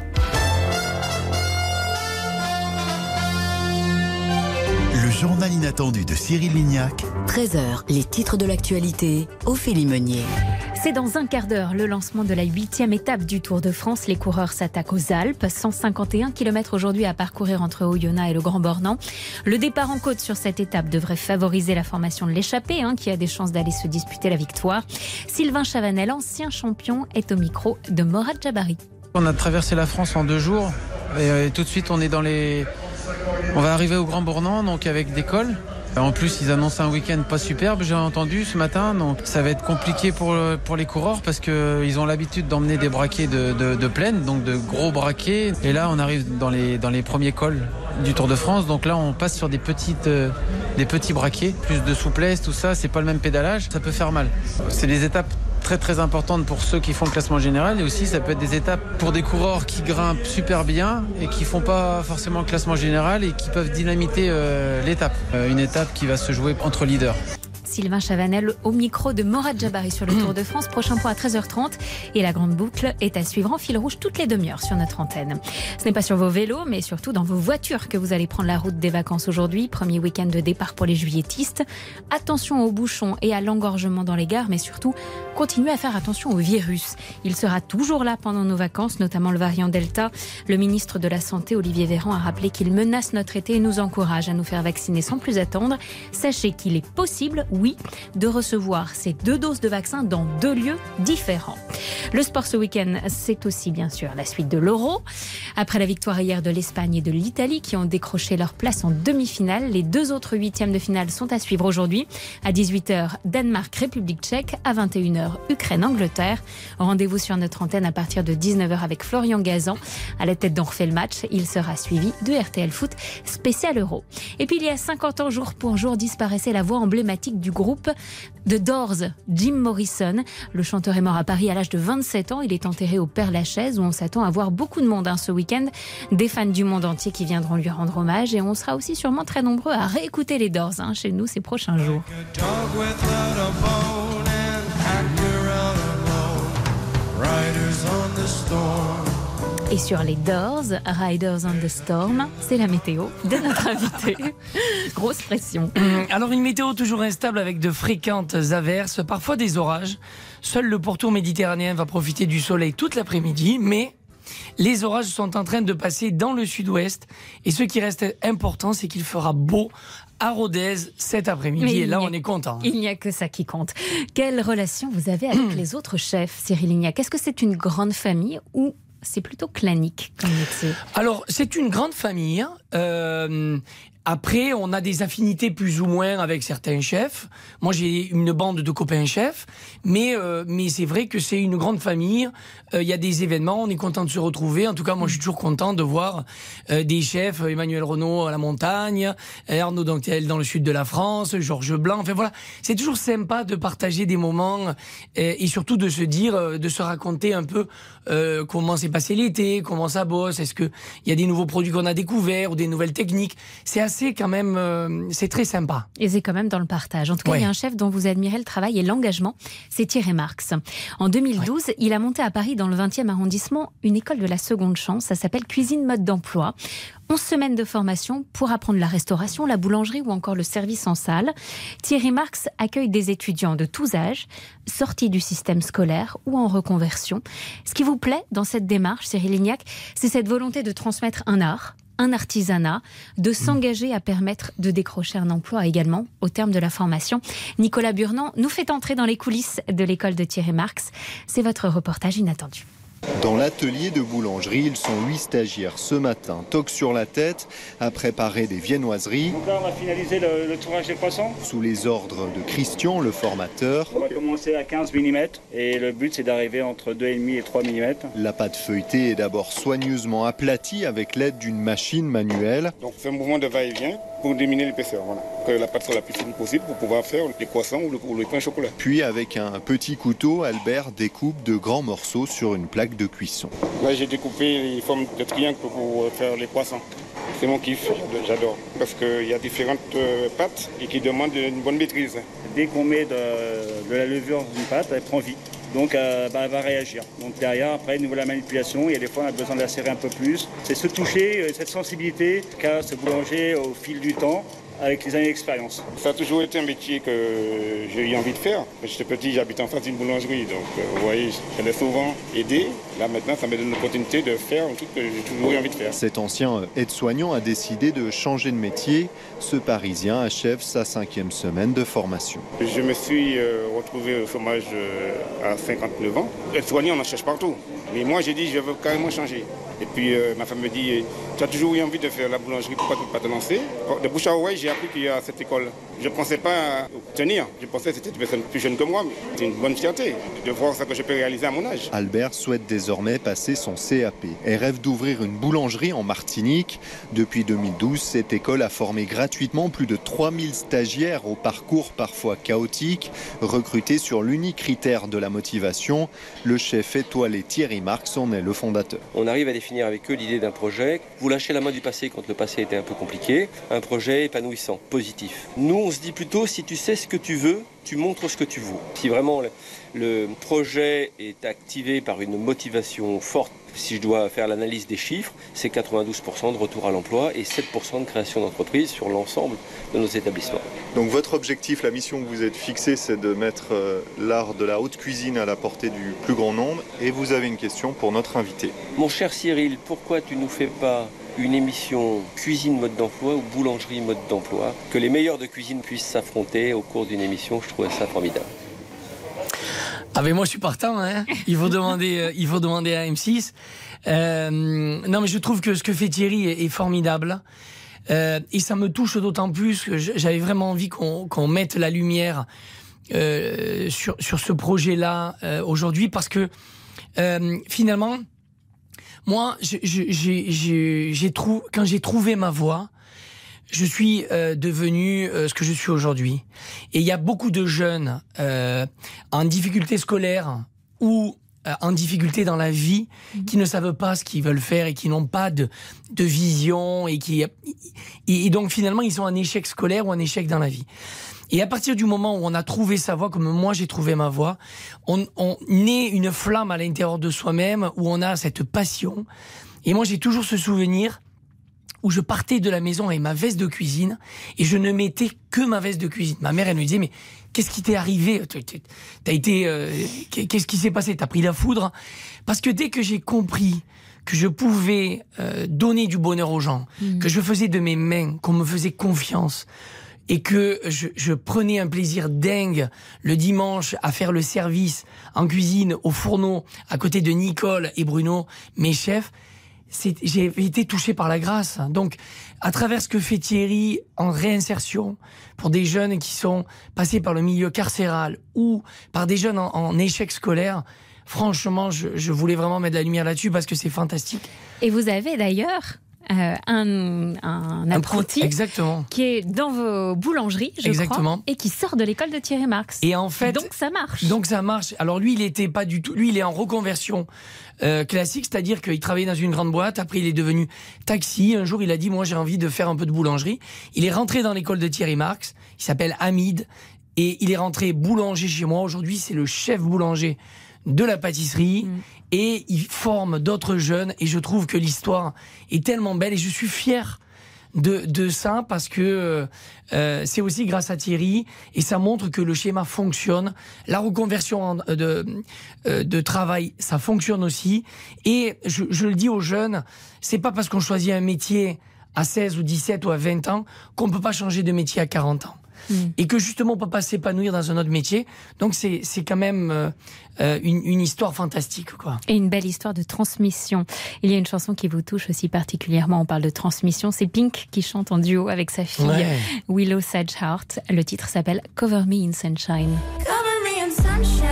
Le journal inattendu de Cyril Lignac. treize heures, les titres de l'actualité, Ophélie Meunier. C'est dans un quart d'heure le lancement de la huitième étape du Tour de France. Les coureurs s'attaquent aux Alpes. cent cinquante et un kilomètres aujourd'hui à parcourir entre Oyonnax et le Grand Bornand. Le départ en côte sur cette étape devrait favoriser la formation de l'échappée, hein, qui a des chances d'aller se disputer la victoire. Sylvain Chavanel, ancien champion, est au micro de Morad Jabari. On a traversé la France en deux jours et, et tout de suite on est dans les... On va arriver au Grand Bornand, donc avec des cols. En plus, ils annoncent un week-end pas superbe, j'ai entendu ce matin. Donc ça va être compliqué pour, pour les coureurs parce qu'ils ont l'habitude d'emmener des braquets de, de, de plaine, donc de gros braquets. Et là, on arrive dans les, dans les premiers cols du Tour de France. Donc là, on passe sur des, petites, euh, des petits braquets, plus de souplesse, tout ça. C'est pas le même pédalage, ça peut faire mal. C'est des étapes très très importante pour ceux qui font le classement général, et aussi ça peut être des étapes pour des coureurs qui grimpent super bien et qui font pas forcément le classement général et qui peuvent dynamiter euh, l'étape, euh, une étape qui va se jouer entre leaders. Sylvain Chavanel au micro de Morad Jabari sur le Tour de France. Prochain point à treize heures trente. Et la grande boucle est à suivre en fil rouge toutes les demi-heures sur notre antenne. Ce n'est pas sur vos vélos, mais surtout dans vos voitures que vous allez prendre la route des vacances aujourd'hui. Premier week-end de départ pour les juilletistes. Attention aux bouchons et à l'engorgement dans les gares, mais surtout, continuez à faire attention au virus. Il sera toujours là pendant nos vacances, notamment le variant Delta. Le ministre de la Santé, Olivier Véran, a rappelé qu'il menace notre été et nous encourage à nous faire vacciner sans plus attendre. Sachez qu'il est possible, oui, de recevoir ces deux doses de vaccin dans deux lieux différents. Le sport ce week-end, c'est aussi bien sûr la suite de l'Euro. Après la victoire hier de l'Espagne et de l'Italie qui ont décroché leur place en demi-finale, les deux autres huitièmes de finale sont à suivre aujourd'hui. À dix-huit heures, Danemark-République tchèque. À vingt et une heures, Ukraine-Angleterre. Rendez-vous sur notre antenne à partir de dix-neuf heures avec Florian Gazan. À la tête d'On refait le match, il sera suivi de R T L Foot spécial Euro. Et puis il y a cinquante ans, jour pour jour, disparaissait la voix emblématique du groupe The Doors, Jim Morrison. Le chanteur est mort à Paris à l'âge de vingt-sept ans. Il est enterré au Père-Lachaise où on s'attend à voir beaucoup de monde hein, ce week-end. Des fans du monde entier qui viendront lui rendre hommage. Et on sera aussi sûrement très nombreux à réécouter les Doors hein, chez nous ces prochains jours. Et sur les Doors, Riders on the Storm, c'est la météo de notre invité. Grosse pression. Alors une météo toujours instable avec de fréquentes averses, parfois des orages. Seul le pourtour méditerranéen va profiter du soleil toute l'après-midi, mais les orages sont en train de passer dans le sud-ouest. Et ce qui reste important, c'est qu'il fera beau à Rodez cet après-midi. Et là, on est content. Il n'y a que ça qui compte. Quelle relation vous avez avec les autres chefs, Cyril Lignac? Est-ce que c'est une grande famille ou c'est plutôt clanique comme métier. Alors, c'est une grande famille. Euh, après, on a des affinités plus ou moins avec certains chefs. Moi, j'ai une bande de copains chefs. Mais, euh, mais c'est vrai que c'est une grande famille. Il euh, y a des événements, on est content de se retrouver. En tout cas, moi, je suis toujours content de voir euh, des chefs, Emmanuel Renaud à la montagne, Arnaud Dantel dans le sud de la France, Georges Blanc. Enfin voilà, c'est toujours sympa de partager des moments euh, et surtout de se dire, euh, de se raconter un peu euh, comment s'est passé l'été, comment ça bosse, est-ce qu'il y a des nouveaux produits qu'on a découverts ou des nouvelles techniques. C'est assez quand même, euh, c'est très sympa. Et c'est quand même dans le partage. En tout cas, ouais. Il y a un chef dont vous admirez le travail et l'engagement, c'est Thierry Marx. En deux mille douze, ouais. Il a monté à Paris, dans le vingtième arrondissement, une école de la seconde chance. Ça s'appelle Cuisine Mode d'Emploi. onze semaines de formation pour apprendre la restauration, la boulangerie ou encore le service en salle. Thierry Marx accueille des étudiants de tous âges, sortis du système scolaire ou en reconversion. Ce qui vous plaît dans cette démarche, Cyril Lignac, c'est cette volonté de transmettre un art, un artisanat, de s'engager à permettre de décrocher un emploi également au terme de la formation. Nicolas Burnand nous fait entrer dans les coulisses de l'école de Thierry Marx. C'est votre reportage inattendu. Dans l'atelier de boulangerie, ils sont huit stagiaires ce matin, toque sur la tête, à préparer des viennoiseries. Donc là, on va finaliser le, le tourage des poissons. Sous les ordres de Christian, le formateur. On va commencer à quinze millimètres et le but c'est d'arriver entre deux virgule cinq et trois millimètres. La pâte feuilletée est d'abord soigneusement aplatie avec l'aide d'une machine manuelle. Donc c'est un mouvement de va-et-vient pour diminuer l'épaisseur, voilà. Que la pâte soit la plus fine possible pour pouvoir faire les croissants ou le, ou le pain au chocolat. Puis avec un petit couteau, Albert découpe de grands morceaux sur une plaque de cuisson. Là j'ai découpé les formes de triangles pour faire les poissons. C'est mon kiff, j'adore. Parce qu'il y a différentes pâtes et qui demandent une bonne maîtrise. Dès qu'on met de, de la levure dans une pâte, elle prend vite. Donc euh, bah, elle va réagir. Donc derrière, après, nous la manipulation, il y a des fois on a besoin de la serrer un peu plus. C'est ce toucher, cette sensibilité qu'a ce boulanger au fil du temps, avec les années d'expérience. Ça a toujours été un métier que j'ai eu envie de faire. Quand j'étais petit, j'habite en face d'une boulangerie, donc euh, vous voyez, je l'ai souvent aidé. Là maintenant, ça me donne l'opportunité de faire un truc que j'ai toujours eu envie de faire. Cet ancien aide-soignant a décidé de changer de métier. Ce Parisien achève sa cinquième semaine de formation. Je me suis euh, retrouvé au chômage euh, à cinquante-neuf ans. Aide-soignant, on en cherche partout. Mais moi, j'ai dit, je veux carrément changer. Et puis euh, ma femme me dit, tu as toujours eu envie de faire la boulangerie, pourquoi tu ne peux pas te lancer? De bouche à oreille, j'ai appris qu'il y a cette école. Je ne pensais pas obtenir, je pensais que c'était une personne plus jeune que moi. C'est une bonne fierté de voir ça que je peux réaliser à mon âge. Albert souhaite désormais passer son C A P et rêve d'ouvrir une boulangerie en Martinique. Depuis deux mille douze, cette école a formé gratuitement plus de trois mille stagiaires au parcours parfois chaotique, recrutés sur l'unique critère de la motivation. Le chef étoilé Thierry Marx en est le fondateur. On arrive à définir avec eux l'idée d'un projet. Vous lâchez la main du passé quand le passé était un peu compliqué. Un projet épanouissant, positif. Nous, on se dit plutôt, si tu sais ce que tu veux, tu montres ce que tu vaux. Si vraiment le, le projet est activé par une motivation forte, si je dois faire l'analyse des chiffres, c'est quatre-vingt-douze pour cent de retour à l'emploi et sept pour cent de création d'entreprise sur l'ensemble de nos établissements. Donc votre objectif, la mission que vous êtes fixée, c'est de mettre euh, l'art de la haute cuisine à la portée du plus grand nombre. Et vous avez une question pour notre invité. Mon cher Cyril, pourquoi tu ne nous fais pas une émission cuisine mode d'emploi ou boulangerie mode d'emploi, que les meilleurs de cuisine puissent s'affronter au cours d'une émission? Je trouvais ça formidable. Ah mais moi je suis partant, hein. Il faut demander, euh, il faut demander à M six. Euh, non mais je trouve que ce que fait Thierry est, est formidable. Euh, et ça me touche d'autant plus que j'avais vraiment envie qu'on qu'on mette la lumière euh, sur, sur ce projet-là euh, aujourd'hui, parce que euh, finalement, moi, je, je, j'ai, j'ai, j'ai trou- quand j'ai trouvé ma voie, je suis euh, devenu euh, ce que je suis aujourd'hui. Et il y a beaucoup de jeunes euh, en difficulté scolaire ou euh, en difficulté dans la vie mmh. qui ne savent pas ce qu'ils veulent faire et qui n'ont pas de, de vision et qui et, et donc finalement ils sont en échec scolaire ou en échec dans la vie. Et à partir du moment où on a trouvé sa voie, comme moi j'ai trouvé ma voie, on, on naît une flamme à l'intérieur de soi-même où on a cette passion. Et moi j'ai toujours ce souvenir où je partais de la maison avec ma veste de cuisine et je ne mettais que ma veste de cuisine. Ma mère, elle me disait, mais qu'est-ce qui t'est arrivé? T'as été, euh, qu'est-ce qui s'est passé? T'as pris la foudre? Parce que dès que j'ai compris que je pouvais euh, donner du bonheur aux gens, mmh. que je faisais de mes mains, qu'on me faisait confiance, et que je, je prenais un plaisir dingue le dimanche à faire le service en cuisine au fourneau à côté de Nicole et Bruno, mes chefs, c'est, j'ai été touché par la grâce. Donc, à travers ce que fait Thierry en réinsertion pour des jeunes qui sont passés par le milieu carcéral ou par des jeunes en, en échec scolaire, franchement, je, je voulais vraiment mettre de la lumière là-dessus parce que c'est fantastique. Et vous avez d'ailleurs euh, un, un apprenti Exactement. qui est dans vos boulangeries, je Exactement. crois, et qui sort de l'école de Thierry Marx. Et en fait, donc ça marche. Donc ça marche. Alors lui, il était pas du tout. Lui, il est en reconversion euh, classique, c'est-à-dire qu'il travaillait dans une grande boîte. Après, il est devenu taxi. Un jour, il a dit moi, j'ai envie de faire un peu de boulangerie. Il est rentré dans l'école de Thierry Marx. Il s'appelle Hamid et il est rentré boulanger chez moi. Aujourd'hui, c'est le chef boulanger de la pâtisserie mmh. et il forme d'autres jeunes et je trouve que l'histoire est tellement belle et je suis fier de, de ça parce que euh, c'est aussi grâce à Thierry et ça montre que le schéma fonctionne, la reconversion en, de, euh, de travail ça fonctionne aussi et je, je le dis aux jeunes, c'est pas parce qu'on choisit un métier à seize ou dix-sept ou à vingt ans qu'on peut pas changer de métier à quarante ans. Mmh. Et que justement on peut pas s'épanouir dans un autre métier. Donc c'est c'est quand même euh, une, une histoire fantastique, quoi. Et une belle histoire de transmission. Il y a une chanson qui vous touche aussi particulièrement. On parle de transmission. C'est Pink qui chante en duo avec sa fille ouais. Willow Sageheart. Le titre s'appelle Cover Me in Sunshine. Cover me in sunshine.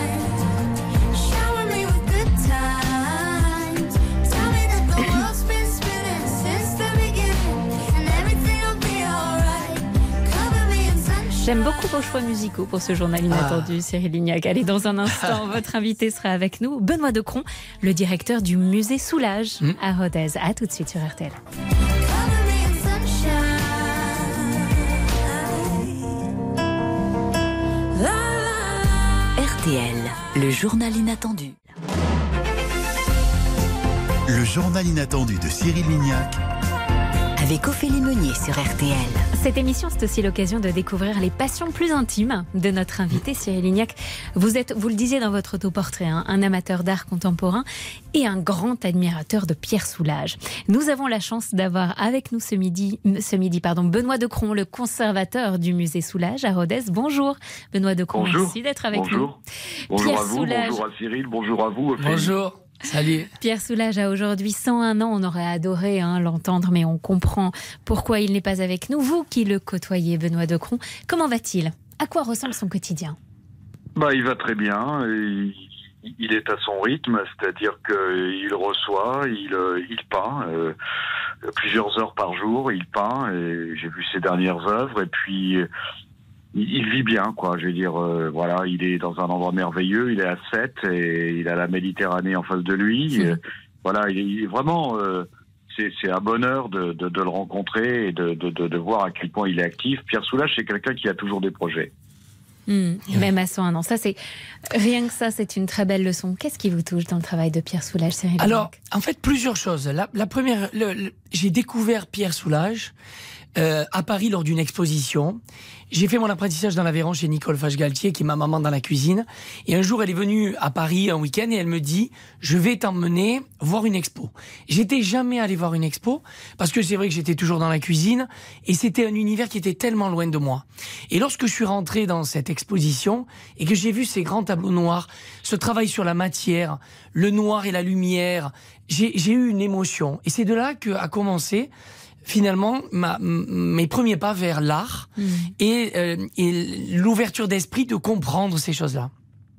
J'aime beaucoup vos choix musicaux pour ce journal inattendu, ah. Cyril Lignac. Allez, dans un instant, votre invité sera avec nous, Benoît Decron, le directeur du musée Soulage mmh. à Rodez. À tout de suite sur R T L. R T L, le journal inattendu. Le journal inattendu de Cyril Lignac avec Ophélie Meunier sur R T L. Cette émission, c'est aussi l'occasion de découvrir les passions plus intimes de notre invité Cyril Lignac. Vous êtes, vous le disiez dans votre autoportrait, hein, un amateur d'art contemporain et un grand admirateur de Pierre Soulages. Nous avons la chance d'avoir avec nous ce midi, ce midi pardon, Benoît Decron, le conservateur du musée Soulages à Rodez. Bonjour Benoît Decron, bonjour. Merci d'être avec bonjour. nous. Bonjour Pierre à vous, Soulages. bonjour à Cyril, bonjour à vous. Ophélie. Bonjour. Salut. Pierre Soulages a aujourd'hui cent un ans. On aurait adoré hein, l'entendre, mais on comprend pourquoi il n'est pas avec nous. Vous qui le côtoyez, Benoît Decron, comment va-t-il ? À quoi ressemble son quotidien ? Bah, il va très bien. Il, il est à son rythme, c'est-à-dire qu'il reçoit, il, il peint euh, plusieurs heures par jour. Il peint. Et j'ai vu ses dernières œuvres. Et puis, il vit bien, quoi. Je veux dire, euh, voilà, il est dans un endroit merveilleux. Il est à Sète et il a la Méditerranée en face de lui. Mmh. Et, voilà, il est, il est vraiment. Euh, c'est, c'est un bonheur de, de, de le rencontrer et de, de, de, de voir à quel point il est actif. Pierre Soulages, c'est quelqu'un qui a toujours des projets. Mmh, même à cent un ans. Ça, c'est rien que ça, c'est une très belle leçon. Qu'est-ce qui vous touche dans le travail de Pierre Soulages, Cyril ? Alors, en fait, plusieurs choses. La, la première, le, le, j'ai découvert Pierre Soulages euh, à Paris lors d'une exposition. J'ai fait mon apprentissage dans l'Aveyron chez Nicole Fache-Galtier, qui est ma maman dans la cuisine. Et un jour, elle est venue à Paris un week-end et elle me dit « Je vais t'emmener voir une expo ». J'étais jamais allé voir une expo parce que c'est vrai que j'étais toujours dans la cuisine et c'était un univers qui était tellement loin de moi. Et lorsque je suis rentré dans cette exposition et que j'ai vu ces grands tableaux noirs, ce travail sur la matière, le noir et la lumière, j'ai, j'ai eu une émotion. Et c'est de là qu'a commencé finalement ma, mes premiers pas vers l'art mmh. et, euh, et l'ouverture d'esprit de comprendre ces choses-là.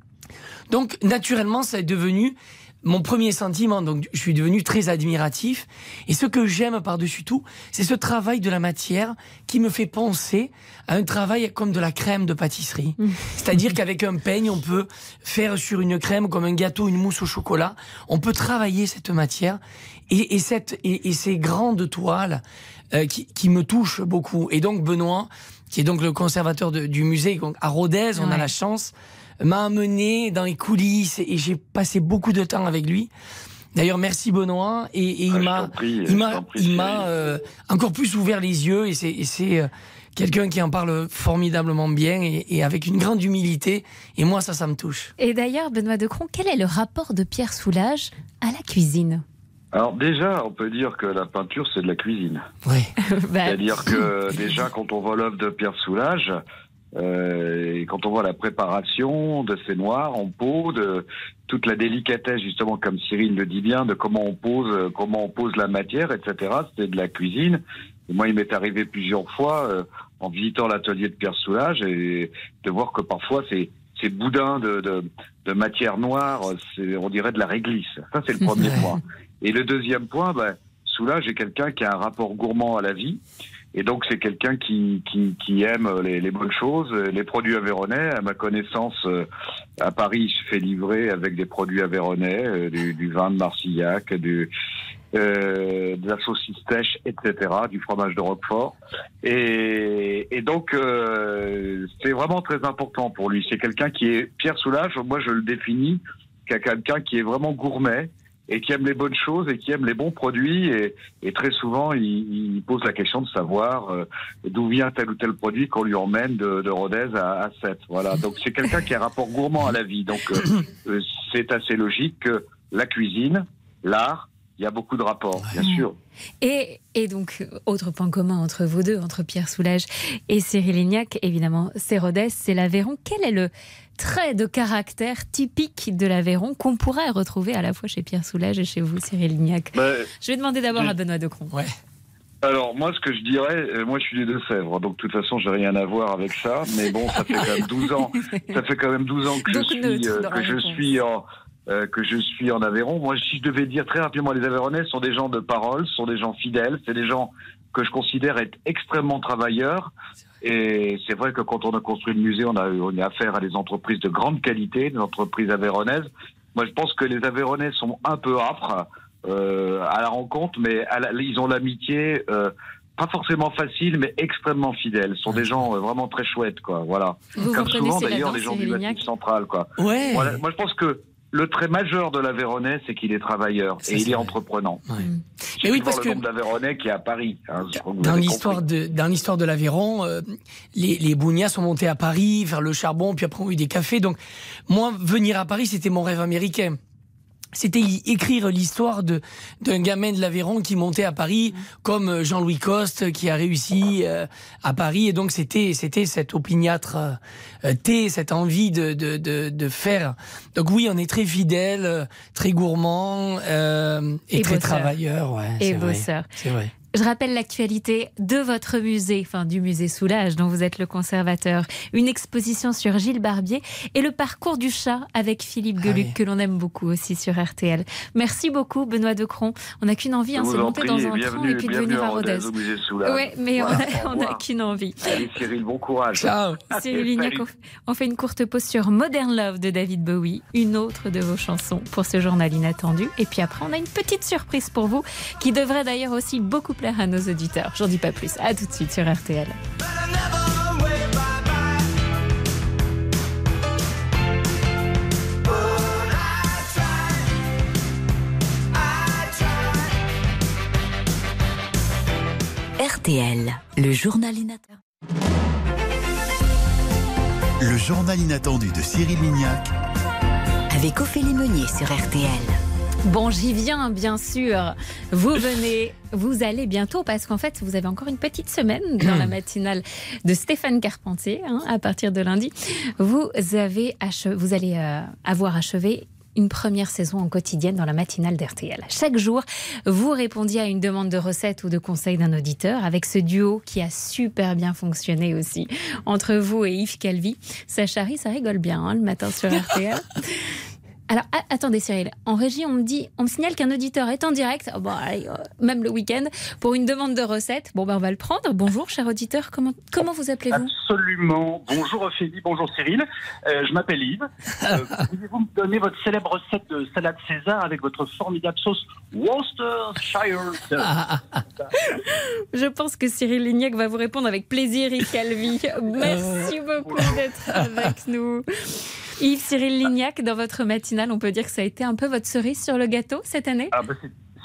Donc naturellement, ça est devenu mon premier sentiment. Donc je suis devenu très admiratif. Et ce que j'aime par-dessus tout, c'est ce travail de la matière qui me fait penser à un travail comme de la crème de pâtisserie. Mmh. C'est-à-dire qu'avec un peigne, on peut faire sur une crème comme un gâteau, une mousse au chocolat. On peut travailler cette matière. Et, et, cette, et, et ces grandes toiles euh, qui, qui me touchent beaucoup. Et donc Benoît, qui est donc le conservateur de, du musée donc à Rodez, on ouais. a la chance, m'a amené dans les coulisses et j'ai passé beaucoup de temps avec lui. D'ailleurs, merci Benoît. Et, et ah, il m'a, prie, il m'a, il m'a euh, encore plus ouvert les yeux. Et c'est, et c'est euh, quelqu'un qui en parle formidablement bien et, et avec une grande humilité. Et moi, ça, ça me touche. Et d'ailleurs, Benoît Decron, quel est le rapport de Pierre Soulages à la cuisine ? Alors déjà, on peut dire que la peinture, c'est de la cuisine. Oui. C'est-à-dire que déjà, quand on voit l'œuvre de Pierre Soulages, euh, et quand on voit la préparation de ces noirs en pot, de toute la délicatesse, justement, comme Cyril le dit bien, de comment on pose, comment on pose la matière, et cetera, c'est de la cuisine. Et moi, il m'est arrivé plusieurs fois, euh, en visitant l'atelier de Pierre Soulages, et de voir que parfois, c'est ces boudins de, de, de matière noire, c'est, on dirait de la réglisse. Ça, c'est le premier point. Et le deuxième point, ben, Soulages est quelqu'un qui a un rapport gourmand à la vie. Et donc, c'est quelqu'un qui, qui, qui aime les, les bonnes choses, les produits aveyronnais. À ma connaissance, euh, à Paris, il se fait livrer avec des produits aveyronnais, euh, du, du vin de Marcillac, du, euh, de la saucisse sèche, et cetera, du fromage de Roquefort. Et, et donc, euh, c'est vraiment très important pour lui. C'est quelqu'un qui est... Pierre Soulages, moi, je le définis comme quelqu'un qui est vraiment gourmet, et qui aime les bonnes choses et qui aime les bons produits. Et, et très souvent, il, il pose la question de savoir euh, d'où vient tel ou tel produit qu'on lui emmène de, de Rodez à, à Sète. Voilà. Donc c'est quelqu'un qui a un rapport gourmand à la vie. Donc euh, c'est assez logique que la cuisine, l'art, il y a beaucoup de rapports, bien sûr. Et, et donc, autre point commun entre vous deux, entre Pierre Soulages et Cyril Lignac, évidemment, c'est Rodez, c'est l'Aveyron. Quel est le trait de caractère typique de l'Aveyron qu'on pourrait retrouver à la fois chez Pierre Soulages et chez vous, Cyril Lignac? bah, Je vais demander d'abord à Benoît Decron. Ouais. Alors, moi, ce que je dirais, euh, moi, je suis des Deux-Sèvres, donc de toute façon, j'ai rien à voir avec ça, mais bon, ça fait quand même douze ans, ça fait quand même douze ans que donc je suis, neutre, euh, que je suis en... Euh, que je suis en Aveyron. Moi, si je devais dire très rapidement, les Aveyronnais sont des gens de parole, sont des gens fidèles, c'est des gens que je considère être extrêmement travailleurs. Et c'est vrai que quand on a construit le musée, on a, on a affaire à des entreprises de grande qualité, des entreprises aveyronnaises. Moi, je pense que les Aveyronnais sont un peu âpres euh, à la rencontre, mais à la, ils ont l'amitié... Euh, pas forcément facile, mais extrêmement fidèles. Ce sont des gens euh, vraiment très chouettes, quoi. Voilà. Vous Comme vous souvent, d'ailleurs, danse, les gens du Massif central, quoi. Ouais. Voilà. Moi, je pense que le trait majeur de l'Aveyronnais, c'est qu'il est travailleur ça, et il est, est entreprenant. Ouais. Mais oui, parce le que nombre d'Aveyronnais qui est à Paris. Hein, dans l'histoire de dans l'histoire de l'Aveyron, euh, les les Bougnas sont montés à Paris faire le charbon, puis après ont eu des cafés. Donc moi, venir à Paris, c'était mon rêve américain. C'était écrire l'histoire de d'un gamin de l'Aveyron qui montait à Paris, comme Jean-Louis Coste qui a réussi euh, à Paris. Et donc c'était c'était cette opiniâtre euh, thé, cette envie de, de de de faire. Donc oui, on est très fidèle, euh, très gourmand euh, et, et très travailleur. Ouais, et bosseur. C'est vrai. Je rappelle l'actualité de votre musée, enfin du musée Soulages dont vous êtes le conservateur. Une exposition sur Gilles Barbier et le parcours du chat avec Philippe Geluc, ah oui. que l'on aime beaucoup aussi sur R T L. Merci beaucoup Benoît Decron. On n'a qu'une envie, hein, c'est monter dans un train et puis de venir à Rodez. Oui, mais voilà, on n'a qu'une envie. Allez Cyril, bon courage. Ciao. Cyril Lignac, on fait une courte pause sur Modern Love de David Bowie, une autre de vos chansons pour ce journal inattendu. Et puis après, on a une petite surprise pour vous qui devrait d'ailleurs aussi beaucoup plaire à nos auditeurs. J'en dis pas plus. À tout de suite sur R T L. R T L, le journal inattendu. Le journal inattendu de Cyril Lignac avec Ophélie Meunier sur R T L. Bon, j'y viens, bien sûr. Vous venez, vous allez bientôt, parce qu'en fait, vous avez encore une petite semaine dans la matinale de Stéphane Carpentier, hein, à partir de lundi. Vous, avez achevé, vous allez euh, avoir achevé une première saison en quotidienne dans la matinale d'R T L. Chaque jour, vous répondiez à une demande de recette ou de conseil d'un auditeur, avec ce duo qui a super bien fonctionné aussi, entre vous et Yves Calvi. Ça charrie, ça rigole bien, hein, le matin sur R T L. Alors, a- attendez Cyril, en régie, on me dit, on me signale qu'un auditeur est en direct, oh, bon, allez, euh, même le week-end, pour une demande de recette. Bon, ben, on va le prendre. Bonjour, cher auditeur, comment, comment vous appelez-vous ? Absolument. Bonjour Ophélie, bonjour Cyril. Euh, je m'appelle Yves. Euh, Pouvez-vous me donner votre célèbre recette de salade César avec votre formidable sauce Worcestershire ? Je pense que Cyril Lignac va vous répondre avec plaisir, Yves Calvi. Merci beaucoup d'être avec nous. Yves, Cyril Lignac, dans votre matinale, on peut dire que ça a été un peu votre cerise sur le gâteau cette année ? Ah bah c'est,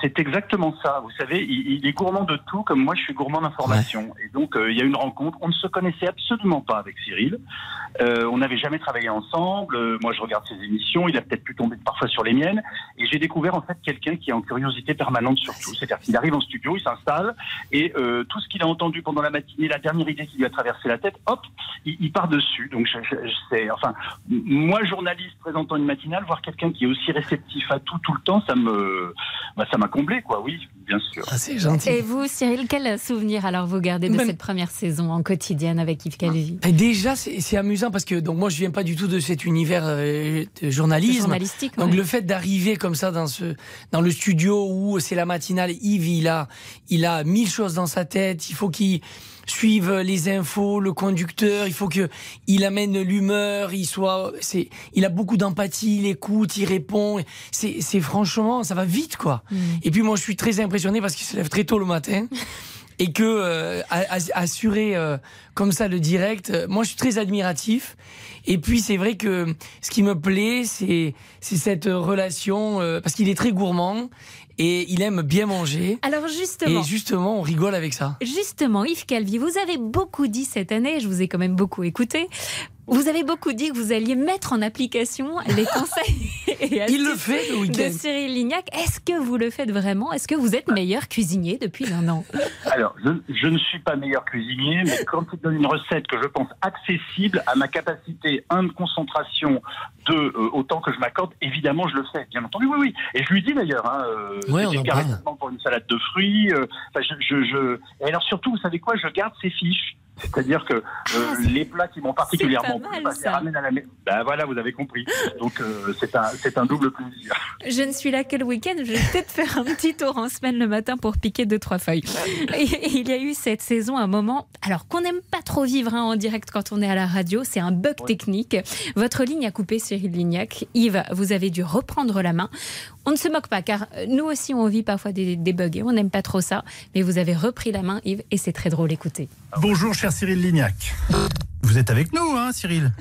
C'est exactement ça. Vous savez, il, il est gourmand de tout, comme moi je suis gourmand d'informations. Ouais. Et donc, euh, il y a une rencontre. On ne se connaissait absolument pas avec Cyril. Euh, on n'avait jamais travaillé ensemble. Euh, moi, je regarde ses émissions. Il a peut-être pu tomber parfois sur les miennes. Et j'ai découvert en fait quelqu'un qui est en curiosité permanente sur tout. C'est-à-dire qu'il arrive en studio, il s'installe et euh, tout ce qu'il a entendu pendant la matinée, la dernière idée qui lui a traversé la tête, hop, il, il part dessus. Donc, je, je, je sais, enfin, moi, journaliste présentant une matinale, voir quelqu'un qui est aussi réceptif à tout, tout le temps, ça me, bah, ça m'a comblé, quoi. Oui, bien sûr. Ah, c'est gentil. Et vous, Cyril, quel souvenir alors vous gardez de Même... cette première saison en quotidienne avec Yves Calvi? Et déjà, c'est, c'est amusant parce que donc moi, je viens pas du tout de cet univers euh, de journalisme. Journalistique. Donc ouais. le fait d'arriver comme ça dans ce dans le studio où c'est la matinale, Yves, il a il a mille choses dans sa tête. Il faut qu'il suive les infos, le conducteur, il faut que il amène l'humeur, il soit, c'est, il a beaucoup d'empathie, il écoute, il répond. C'est, c'est franchement, ça va vite, quoi. Mmh. Et puis moi, je suis très impressionné parce qu'il se lève très tôt le matin. Et que euh, assurer euh, comme ça le direct, euh, moi je suis très admiratif. Et puis c'est vrai que ce qui me plaît, c'est c'est cette relation euh, parce qu'il est très gourmand et il aime bien manger. Alors justement, et justement, on rigole avec ça. Justement, Yves Calvi, vous avez beaucoup dit cette année, je vous ai quand même beaucoup écouté. Vous avez beaucoup dit que vous alliez mettre en application les conseils et Il le fait le week-end. de Cyril Lignac. Est-ce que vous le faites vraiment? Est-ce que vous êtes meilleur cuisinier depuis un an? Alors, je, je ne suis pas meilleur cuisinier, mais quand il donne une recette que je pense accessible à ma capacité, un, de concentration, deux, euh, autant que je m'accorde, évidemment, je le fais. Bien entendu, oui, oui. Et je lui dis d'ailleurs, hein, euh, ouais, c'était carrément pour une salade de fruits. Euh, je, je, je... Et alors surtout, vous savez quoi? Je garde ses fiches. C'est-à-dire que euh, ah, les plats qui m'ont particulièrement plu, bah, je les ramène à la maison. Ben voilà, vous avez compris. Donc euh, c'est un c'est un double plaisir. Je ne suis là que le week-end. Je vais peut-être faire un petit tour en semaine le matin pour piquer deux trois feuilles. Et, et il y a eu cette saison un moment, alors qu'on n'aime pas trop vivre hein, en direct quand on est à la radio. C'est un bug ouais. technique. Votre ligne a coupé, Cyril Lignac. Yves, vous avez dû reprendre la main. On ne se moque pas, car nous aussi on vit parfois des, des bugs et on n'aime pas trop ça. Mais vous avez repris la main, Yves, et c'est très drôle. Écoutez. Bonjour, cher Cyril Lignac. Vous êtes avec nous, hein, Cyril?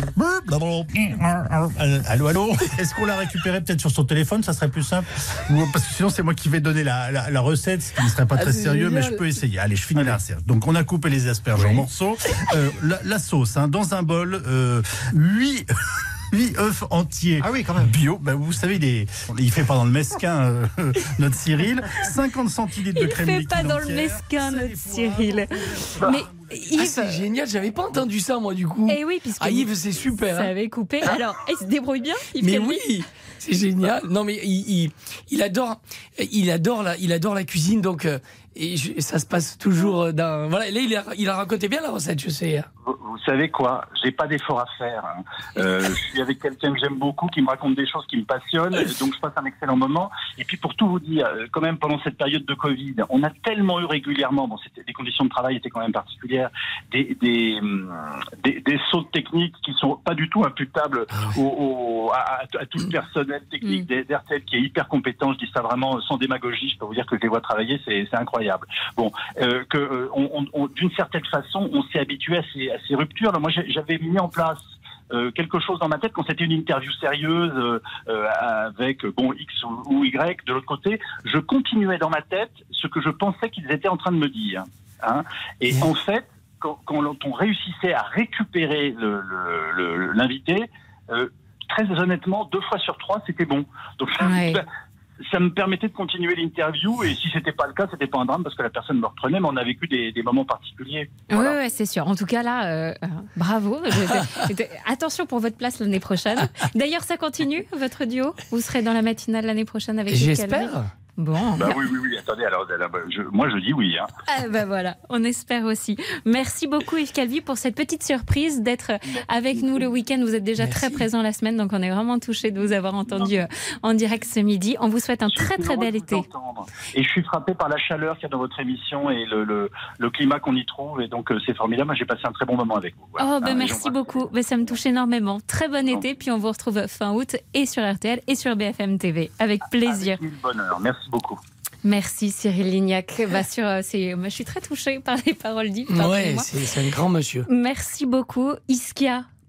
Allô, allô. Est-ce qu'on l'a récupéré peut-être sur son téléphone? Ça serait plus simple. Parce que sinon, c'est moi qui vais donner la, la, la recette, ce qui ne serait pas très ah, sérieux, génial. Mais je peux essayer. Allez, je finis la recette. Donc, on a coupé les asperges oui. en morceaux. Euh, la, la sauce, hein, dans un bol, euh, huit... huit œufs entiers ah oui, quand même. Bio. Ben, vous savez, il, est, il fait pas dans le mesquin, euh, notre Cyril. cinquante centilitres de crème liquide. Il fait pas dans le mesquin, notre Cyril. Mais Yves... Ah, c'est génial, j'avais pas entendu ça, moi, du coup. Eh oui, puisque ah, Yves, c'est super. Ça hein. avait coupé. Alors, il se débrouille bien, Yves Mais Calvi. oui, c'est génial. Non, mais il, il, il adore, il adore la, il adore la cuisine, donc. Euh, Et, je, et ça se passe toujours dans... Voilà, là, il a, il a raconté bien la recette, je sais. Vous, vous savez quoi? J'ai pas d'effort à faire. Hein. Euh, je suis avec quelqu'un que j'aime beaucoup, qui me raconte des choses qui me passionnent, donc je passe un excellent moment. Et puis pour tout vous dire, quand même pendant cette période de Covid, on a tellement eu régulièrement, bon, c'était, les conditions de travail étaient quand même particulières, des, des, des, des sautes techniques qui sont pas du tout imputables au, au, à, à tout le personnel technique mmh. d'R T L qui est hyper compétent. Je dis ça vraiment sans démagogie. Je peux vous dire que je les vois travailler, c'est, c'est incroyable. Bon, euh, que euh, on, on, d'une certaine façon, on s'est habitué à ces, à ces ruptures. Alors moi, j'avais mis en place euh, quelque chose dans ma tête quand c'était une interview sérieuse euh, euh, avec bon X ou, ou Y. De l'autre côté, je continuais dans ma tête ce que je pensais qu'ils étaient en train de me dire. Hein. Et mmh. en fait, quand, quand on réussissait à récupérer le, le, le, l'invité, euh, très honnêtement, deux fois sur trois, c'était bon. Donc ouais. ça me permettait de continuer l'interview, et si c'était pas le cas, c'était pas un drame parce que la personne me reprenait, mais on a vécu des, des moments particuliers. Voilà. Oui, ouais, c'est sûr. En tout cas, là, euh, euh, bravo. Attention pour votre place l'année prochaine. D'ailleurs, ça continue, votre duo? Vous serez dans la matinale l'année prochaine avec J'espère. Bon. Bah oui, oui, oui. Attendez, alors, je, moi je dis oui. Hein. Ah bah voilà, on espère aussi. Merci beaucoup Yves Calvi pour cette petite surprise d'être avec nous le week-end. Vous êtes déjà Merci. très présent la semaine, donc on est vraiment touchés de vous avoir entendu non. en direct ce midi. On vous souhaite un je très très bel été. Et je suis frappé par la chaleur qu'il y a dans votre émission et le, le, le climat qu'on y trouve. Et donc c'est formidable. Moi j'ai passé un très bon moment avec vous. Voilà. Oh ben hein, merci beaucoup. Ben, ça me touche énormément. Très bon été. Puis on vous retrouve fin août et sur R T L et sur B F M T V. Avec plaisir. Avec mille bonheur. Merci beaucoup. Merci Cyril Lignac. Bah, sur, c'est, moi, je suis très touchée par les paroles d'Yves. Ouais, c'est, c'est un grand monsieur. Merci beaucoup. Iskia,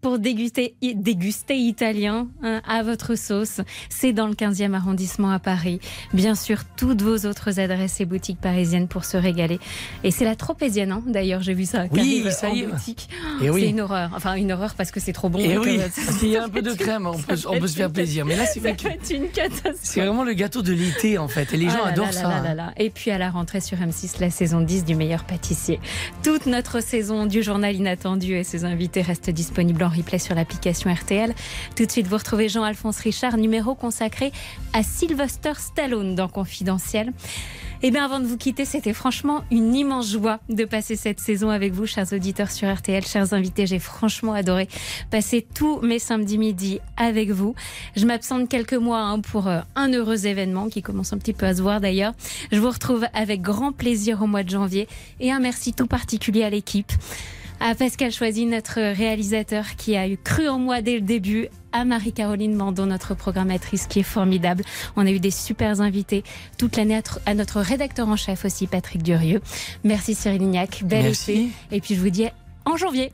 pour déguster, déguster italien hein, à votre sauce. C'est dans le quinzième arrondissement à Paris. Bien sûr, toutes vos autres adresses et boutiques parisiennes pour se régaler. Et c'est la Tropézienne, hein, d'ailleurs, j'ai vu ça. Oui, ça ça en y est. boutique. Et c'est oui. une horreur. Enfin, une horreur parce que c'est trop bon. Et donc, oui, euh, parce qu'il y a un peu de crème, on peut, on peut se faire plaisir. Mais là, c'est vrai que ça peut être une catastrophe. c'est vraiment le gâteau de l'été, en fait. Et les gens Ah là adorent là ça. là là là. Et puis à la rentrée sur M six, la saison dix du meilleur pâtissier. Toute notre saison du journal inattendu et ses invités restent disponibles en replay sur l'application R T L. Tout de suite, vous retrouvez Jean-Alphonse Richard, numéro consacré à Sylvester Stallone dans Confidentiel. Et bien avant de vous quitter, c'était franchement une immense joie de passer cette saison avec vous, chers auditeurs sur R T L, chers invités. J'ai franchement adoré passer tous mes samedis midi avec vous. Je m'absente quelques mois hein, pour euh, un heureux événement qui commence un petit peu à se voir d'ailleurs. Je vous retrouve avec grand plaisir au mois de janvier et un merci tout particulier à l'équipe. À Pascal Choisy, notre réalisateur qui a eu cru en moi dès le début, à Marie-Caroline Mandon, notre programmatrice qui est formidable. On a eu des super invités toute l'année, à notre rédacteur en chef aussi, Patrick Durieux. Merci Cyril Lignac, bel Merci. été. Et puis je vous dis en janvier.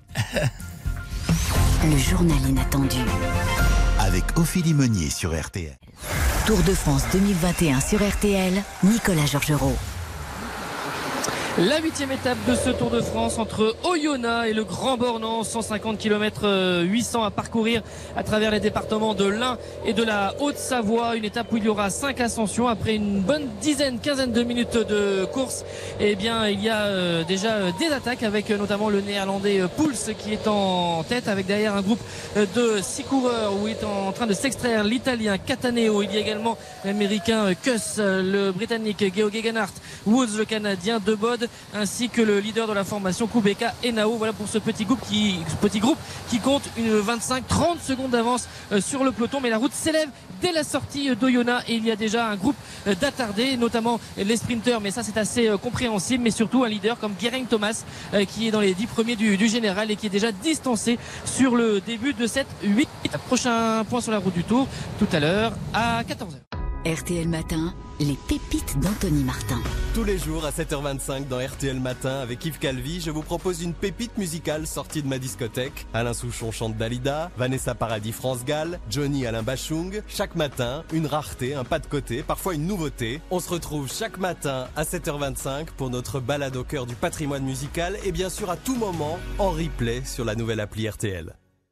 Le journal inattendu. Avec Ophélie Meunier sur R T L. Tour de France deux mille vingt et un sur R T L, Nicolas Georgerot. La huitième étape de ce Tour de France entre Oyonnax et le Grand Bornand, cent cinquante kilomètres huit cents à parcourir à travers les départements de l'Ain et de la Haute-Savoie. Une étape où il y aura cinq ascensions après une bonne dizaine, quinzaine de minutes de course. Eh bien, il y a euh, déjà des attaques avec euh, notamment le néerlandais euh, Pouls qui est en tête avec derrière un groupe euh, de six coureurs où il est en train de s'extraire l'italien Cataneo. Il y a également l'américain euh, Kuss, euh, le britannique Geo Gegenhardt, Woods, le canadien Debod, ainsi que le leader de la formation Kubeka Enao. Voilà pour ce petit groupe qui, ce petit groupe qui compte une vingt-cinq trente secondes d'avance euh, sur le peloton. Mais la route s'élève dès la sortie d'Oyonnax et il y a déjà un groupe euh, d'attardés, notamment les sprinteurs. Mais ça c'est assez euh, compréhensible. Mais surtout un leader comme Geraint Thomas euh, qui est dans les dix premiers du, du général et qui est déjà distancé sur le début de cette huit. Prochain point sur la route du Tour tout à l'heure à quatorze heures. R T L Matin, les pépites d'Anthony Martin. Tous les jours à sept heures vingt-cinq dans R T L Matin avec Yves Calvi, je vous propose une pépite musicale sortie de ma discothèque. Alain Souchon chante Dalida, Vanessa Paradis France Gall, Johnny Alain Bachung. Chaque matin, une rareté, un pas de côté, parfois une nouveauté. On se retrouve chaque matin à sept heures vingt-cinq pour notre balade au cœur du patrimoine musical et bien sûr à tout moment en replay sur la nouvelle appli R T L.